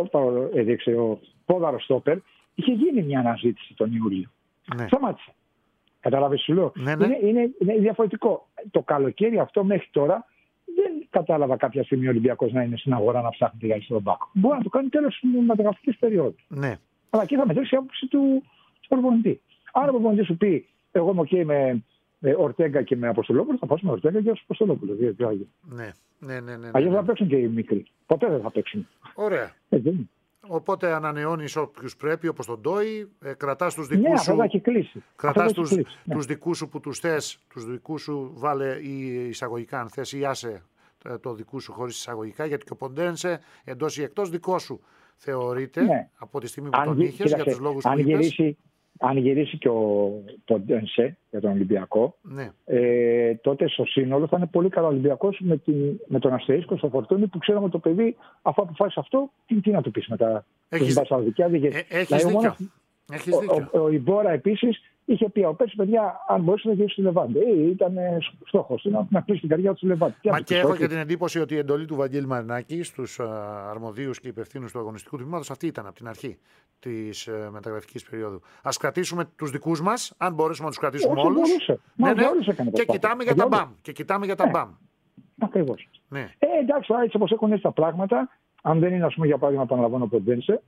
δεξιό πόδαρο στόπερ, είχε γίνει μια αναζήτηση τον Ιούλιο. Ναι. Σταμάτησε. Καταλάβεις σου λέω. Ναι, ναι. Είναι, είναι, είναι διαφορετικό. Το καλοκαίρι αυτό μέχρι τώρα δεν κατάλαβα κάποια στιγμή ο Ολυμπιακός να είναι στην αγορά να ψάχνει τη γάη στον μπακ. Μπορεί να το κάνει τέλος της μεταγραφικής περίοδου. Ναι. Αλλά εκεί θα μετρήσει η άποψη του προπονητή. Αν ο προπονητής σου πει, εγώ είμαι OK με Ορτέγκα και με Αποστολόπουλο, θα πάω με Ορτέγκα και Αποστολόπουλο. Ναι, ναι, ναι. ναι, Αλλιώς ναι. θα παίξουν και οι μικροί. Ποτέ δεν θα παίξουν. Ωραία. Ε, Οπότε ανανεώνεις όποιους πρέπει, όπως τον Ντόι, ε, κρατάς τους δικούς ναι, σου. Ναι, κλείσει. Κρατάς τους, κλείσει, ναι. τους δικούς σου που τους θες, τους δικούς σου βάλε ή εισαγωγικά αν θες ή άσε το δικού σου χωρίς εισαγωγικά, γιατί και ο Ποντένσε εντός ή εκτός δικό σου θεωρείται ναι. από τη στιγμή που αν, τον είχες για τους λόγους αν που γυρίσει, αν γυρίσει και ο Ποντένσε για τον Ολυμπιακό, ναι. ε, τότε στο σύνολο θα είναι πολύ καλά ο Ολυμπιακός με, με τον αστερίσκο στο Φορτούνι που ξέραμε το παιδί, αφού αποφάσισε αυτό, τι, τι να του πεις μετά. Έχεις, ε, έχεις δηλαδή, δίκιο. Έχεις δίκιο. Ο, ο, ο Ιμπόρα επίσης είχε πει ο Πέρσι, παιδιά, αν μπορούσε να γυρίσει στη Λεβάντε. Ε, ήταν στόχος να, να κλείσει την καρδιά του στη Λεβάντε. Μα και, και έχω και την εντύπωση ότι η εντολή του Βαγγέλη Μαρινάκη στους αρμοδίους και υπευθύνους του αγωνιστικού τμήματος αυτή ήταν από την αρχή της uh, μεταγραφικής περίοδου. Ας κρατήσουμε τους δικούς μας, αν μπορέσουμε να τους κρατήσουμε όλους. Ναι, ναι. Και κοιτάμε για τα μπαμ. Και κοιτάμε για τα μπαμ. Ακριβώς. Ναι. Ε, εντάξει, έτσι όπως έχουν έτσι τα πράγματα, αν δεν είναι, ας πούμε, για παράδειγμα, επαναλαμβάνω ο Ποντένσε,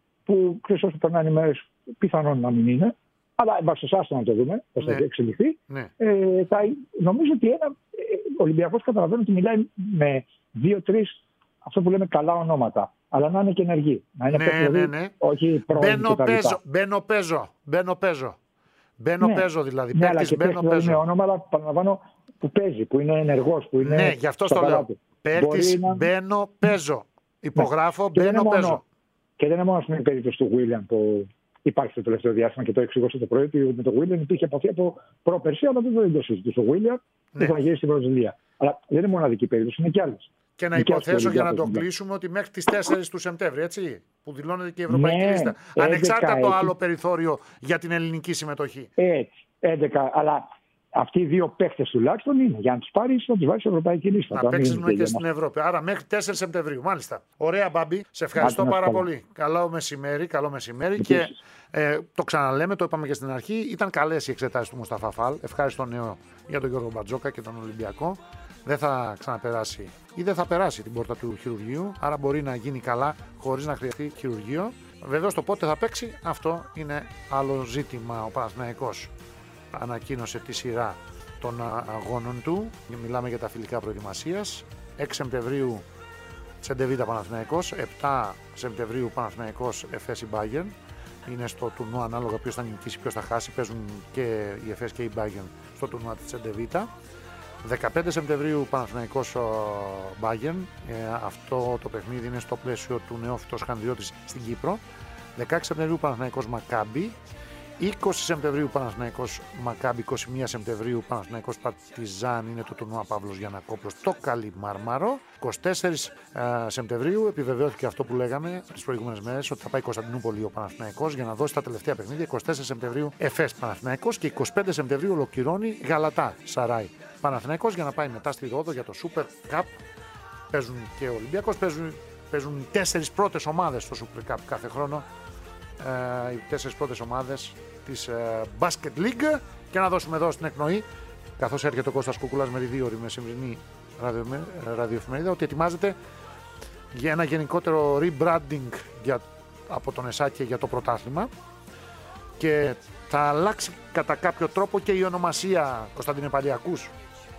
που ξέρεις όσο περνάνε οι μέρες πιθανόν να μην είναι, αλλά εν πάση περιπτώσει να το δούμε, πώς θα ναι. εξελιχθεί. Ναι. Ε, θα, νομίζω ότι ένα, ο Ολυμπιακός καταλαβαίνει ότι μιλάει με δύο-τρεις, αυτό που λέμε καλά ονόματα, αλλά να είναι και ενεργοί. Να είναι ναι, παιχνίδι, ναι, ναι. όχι πρώην μπαίνω παίζω, μπαίνω παίζω, μπαίνω παίζω. Μπαίνω ναι. παίζω δηλαδή, ναι, παίκτης μπαίνω παίζω. Είναι όνομα, αλλά παραλαμβάνω που παίζει, που είναι ενεργός, που είναι ναι, γι' αυτό το λέω. Παίκτης να... μπαίνω παίζω. Υπογράφω, ναι. μπαίνω και παίζω. Και δεν είναι μόνο στην περίπτωση του Βίλιαμ που υπάρχει το τελευταίο διάστημα και το εξηγούσα το πρωί ότι με τον Βίλιαμ υπήρχε επαφή από πρόπερση, αλλά δεν το συζητούσε. Ο Βίλιαμ ναι. θα γυρίσει στην Βραζιλία. Αλλά δεν είναι μοναδική περίπτωση, είναι κι άλλες. Και να υποθέσω για να το κλείσουμε ότι μέχρι τις τέσσερις του Σεπτέμβρη, έτσι, που δηλώνεται και η Ευρωπαϊκή ναι, Λίστα. Ανεξάρτητα το άλλο περιθώριο για την ελληνική συμμετοχή. Έτσι, έντεκα, αλλά αυτοί οι δύο παίχτες τουλάχιστον είναι για να τους πάρεις, να τους βάλεις στην Ευρωπαϊκή Λίστα. Να παίξεις και στην Ευρώπη. Άρα μέχρι τέσσερις Σεπτεμβρίου, μάλιστα. Ωραία, Μπάμπη. Σε ευχαριστώ Άρα, πάρα πολύ. Καλό μεσημέρι, καλό μεσημέρι. Και ε, το ξαναλέμε, το είπαμε και στην αρχή. Ήταν καλές οι εξετάσεις του Μουσταφά Φαλ. Ευχάριστο νέο για τον Γιώργο Μπατζόκα και τον Ολυμπιακό. Δεν θα ξαναπεράσει ή δεν θα περάσει την πόρτα του χειρουργείου. Άρα μπορεί να γίνει καλά χωρίς να χρειαστεί χειρουργείο. Βεβαίως το πότε θα παίξει, αυτό είναι άλλο ζήτημα. Ο Παναθηναϊκός ανακοίνωσε τη σειρά των αγώνων του. Μιλάμε για τα φιλικά προετοιμασίας. έξι Σεπτεμβρίου Τσεντεβίτα Παναθηναϊκός, επτά Σεπτεμβρίου Παναθηναϊκός Εφές η Bayern. Είναι στο τουρνουά ανάλογα ποιος θα νικήσει, ποιος θα χάσει. Παίζουν και οι Εφές και η Bayern στο τουρνουά της Τσεντεβίτα. δεκαπέντε Σεπτεμβρίου Παναθηναϊκός Bayern. Ε, αυτό το παιχνίδι είναι στο πλαίσιο του νεόφυτος Χανδιώτης στην Κύπρο. δεκαέξι Σεπτεμβρίου Παναθηναϊκός Μακάμπι. είκοσι Σεπτεμβρίου Παναθηναϊκός Μακάμπι, είκοσι μία Σεπτεμβρίου Παναθηναϊκός Παρτιζάν, είναι το τουρνουά Παύλος Γιαννακόπουλος το Καλή Μάρμαρο. είκοσι τέσσερις Σεπτεμβρίου επιβεβαιώθηκε αυτό που λέγαμε τις προηγούμενες μέρες, ότι θα πάει Κωνσταντινούπολη ο Παναθηναϊκός για να δώσει τα τελευταία παιχνίδια. είκοσι τέσσερις Σεπτεμβρίου Εφές Παναθηναϊκός και είκοσι πέντε Σεπτεμβρίου ολοκληρώνει Γαλατά Σαράι Παναθηναϊκός για να πάει μετά στη Ρόδο για το Super Cup. Παίζουν και ο Ολυμπιακός, παίζουν, παίζουν τέσσερις πρώτες ομάδες στο Super Cup κάθε χρόνο. Uh, οι τέσσερις πρώτες ομάδες της uh, Basket League. Και να δώσουμε εδώ στην εκπνοή, καθώς έρχεται ο Κώστας Κουκούλας με δύο ώρες με σημερινή ραδιοεφημερίδα, ότι ετοιμάζεται για ένα γενικότερο rebranding για, από τον ΕΣΑΚΕ για το πρωτάθλημα και θα αλλάξει κατά κάποιο τρόπο και η ονομασία. Κωνσταντίνε Παλή, ακούς?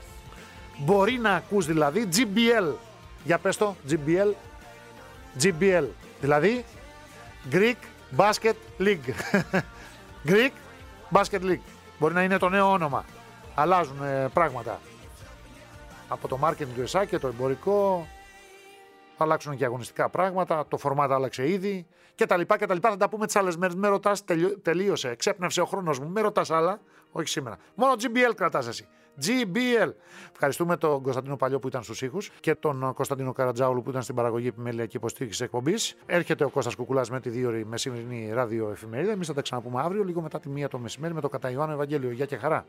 Μπορεί να ακούς δηλαδή τζι μπι ελ. Για πες το, τζι μπι ελ. τζι μπι ελ, δηλαδή Greek Basket League. Greek Basket League. Μπορεί να είναι το νέο όνομα. Αλλάζουν ε, πράγματα. Από το marketing του ΕΣΑ και το εμπορικό. Θα αλλάξουν και αγωνιστικά πράγματα. Το φορμάτα άλλαξε ήδη. Και τα λοιπά και τα λοιπά. Θα τα πούμε τις άλλες μέρες. Με ρωτάς, τελείωσε. Εξέπνευσε ο χρόνος μου. Με ρωτάς άλλα. Όχι σήμερα. Μόνο τζι μπι ελ κρατάς εσύ. τζι μπι ελ. Ευχαριστούμε τον Κωνσταντίνο Παλιό που ήταν στους ήχους και τον Κωνσταντίνο Καρατζάουλου που ήταν στην παραγωγή επιμελειακή υποστήριξη εκπομπής. Έρχεται ο Κώστας Κουκουλάς με τη δύο ώρη μεσημερινή ραδιοεφημερίδα. Εμείς θα τα ξαναπούμε αύριο, λίγο μετά τη μία το μεσημέρι, με το κατά Ιωάννου Ευαγγέλιο. Γεια και χαρά.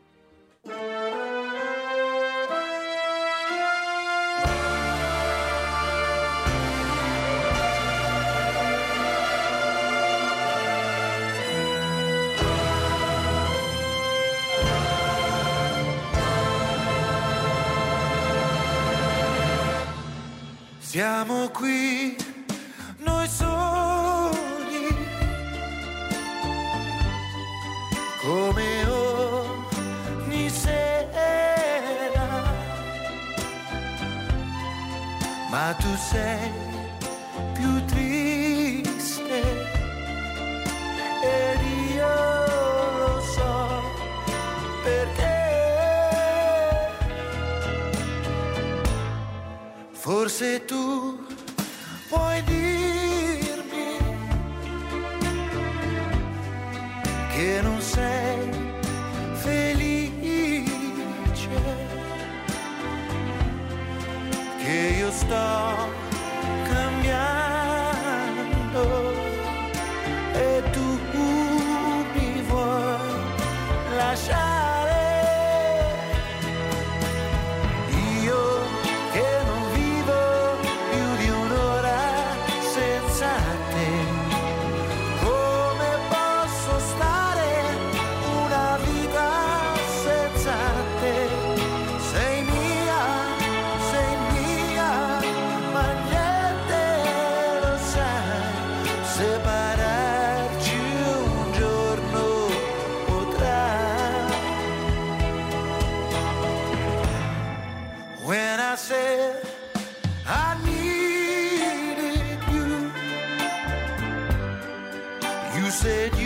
Siamo qui, noi soli, come ogni sera, ma tu sei più triste ed io lo so perché. Forse tu puoi dirmi che non sei felice, che io sto cambiando e tu mi vuoi lasciare. Io che non vivo più di un'ora senza te, come posso stare una vita senza te? Sei mia, sei mia, ma niente lo sai, separarci un giorno potrà. When I said I needed you, you said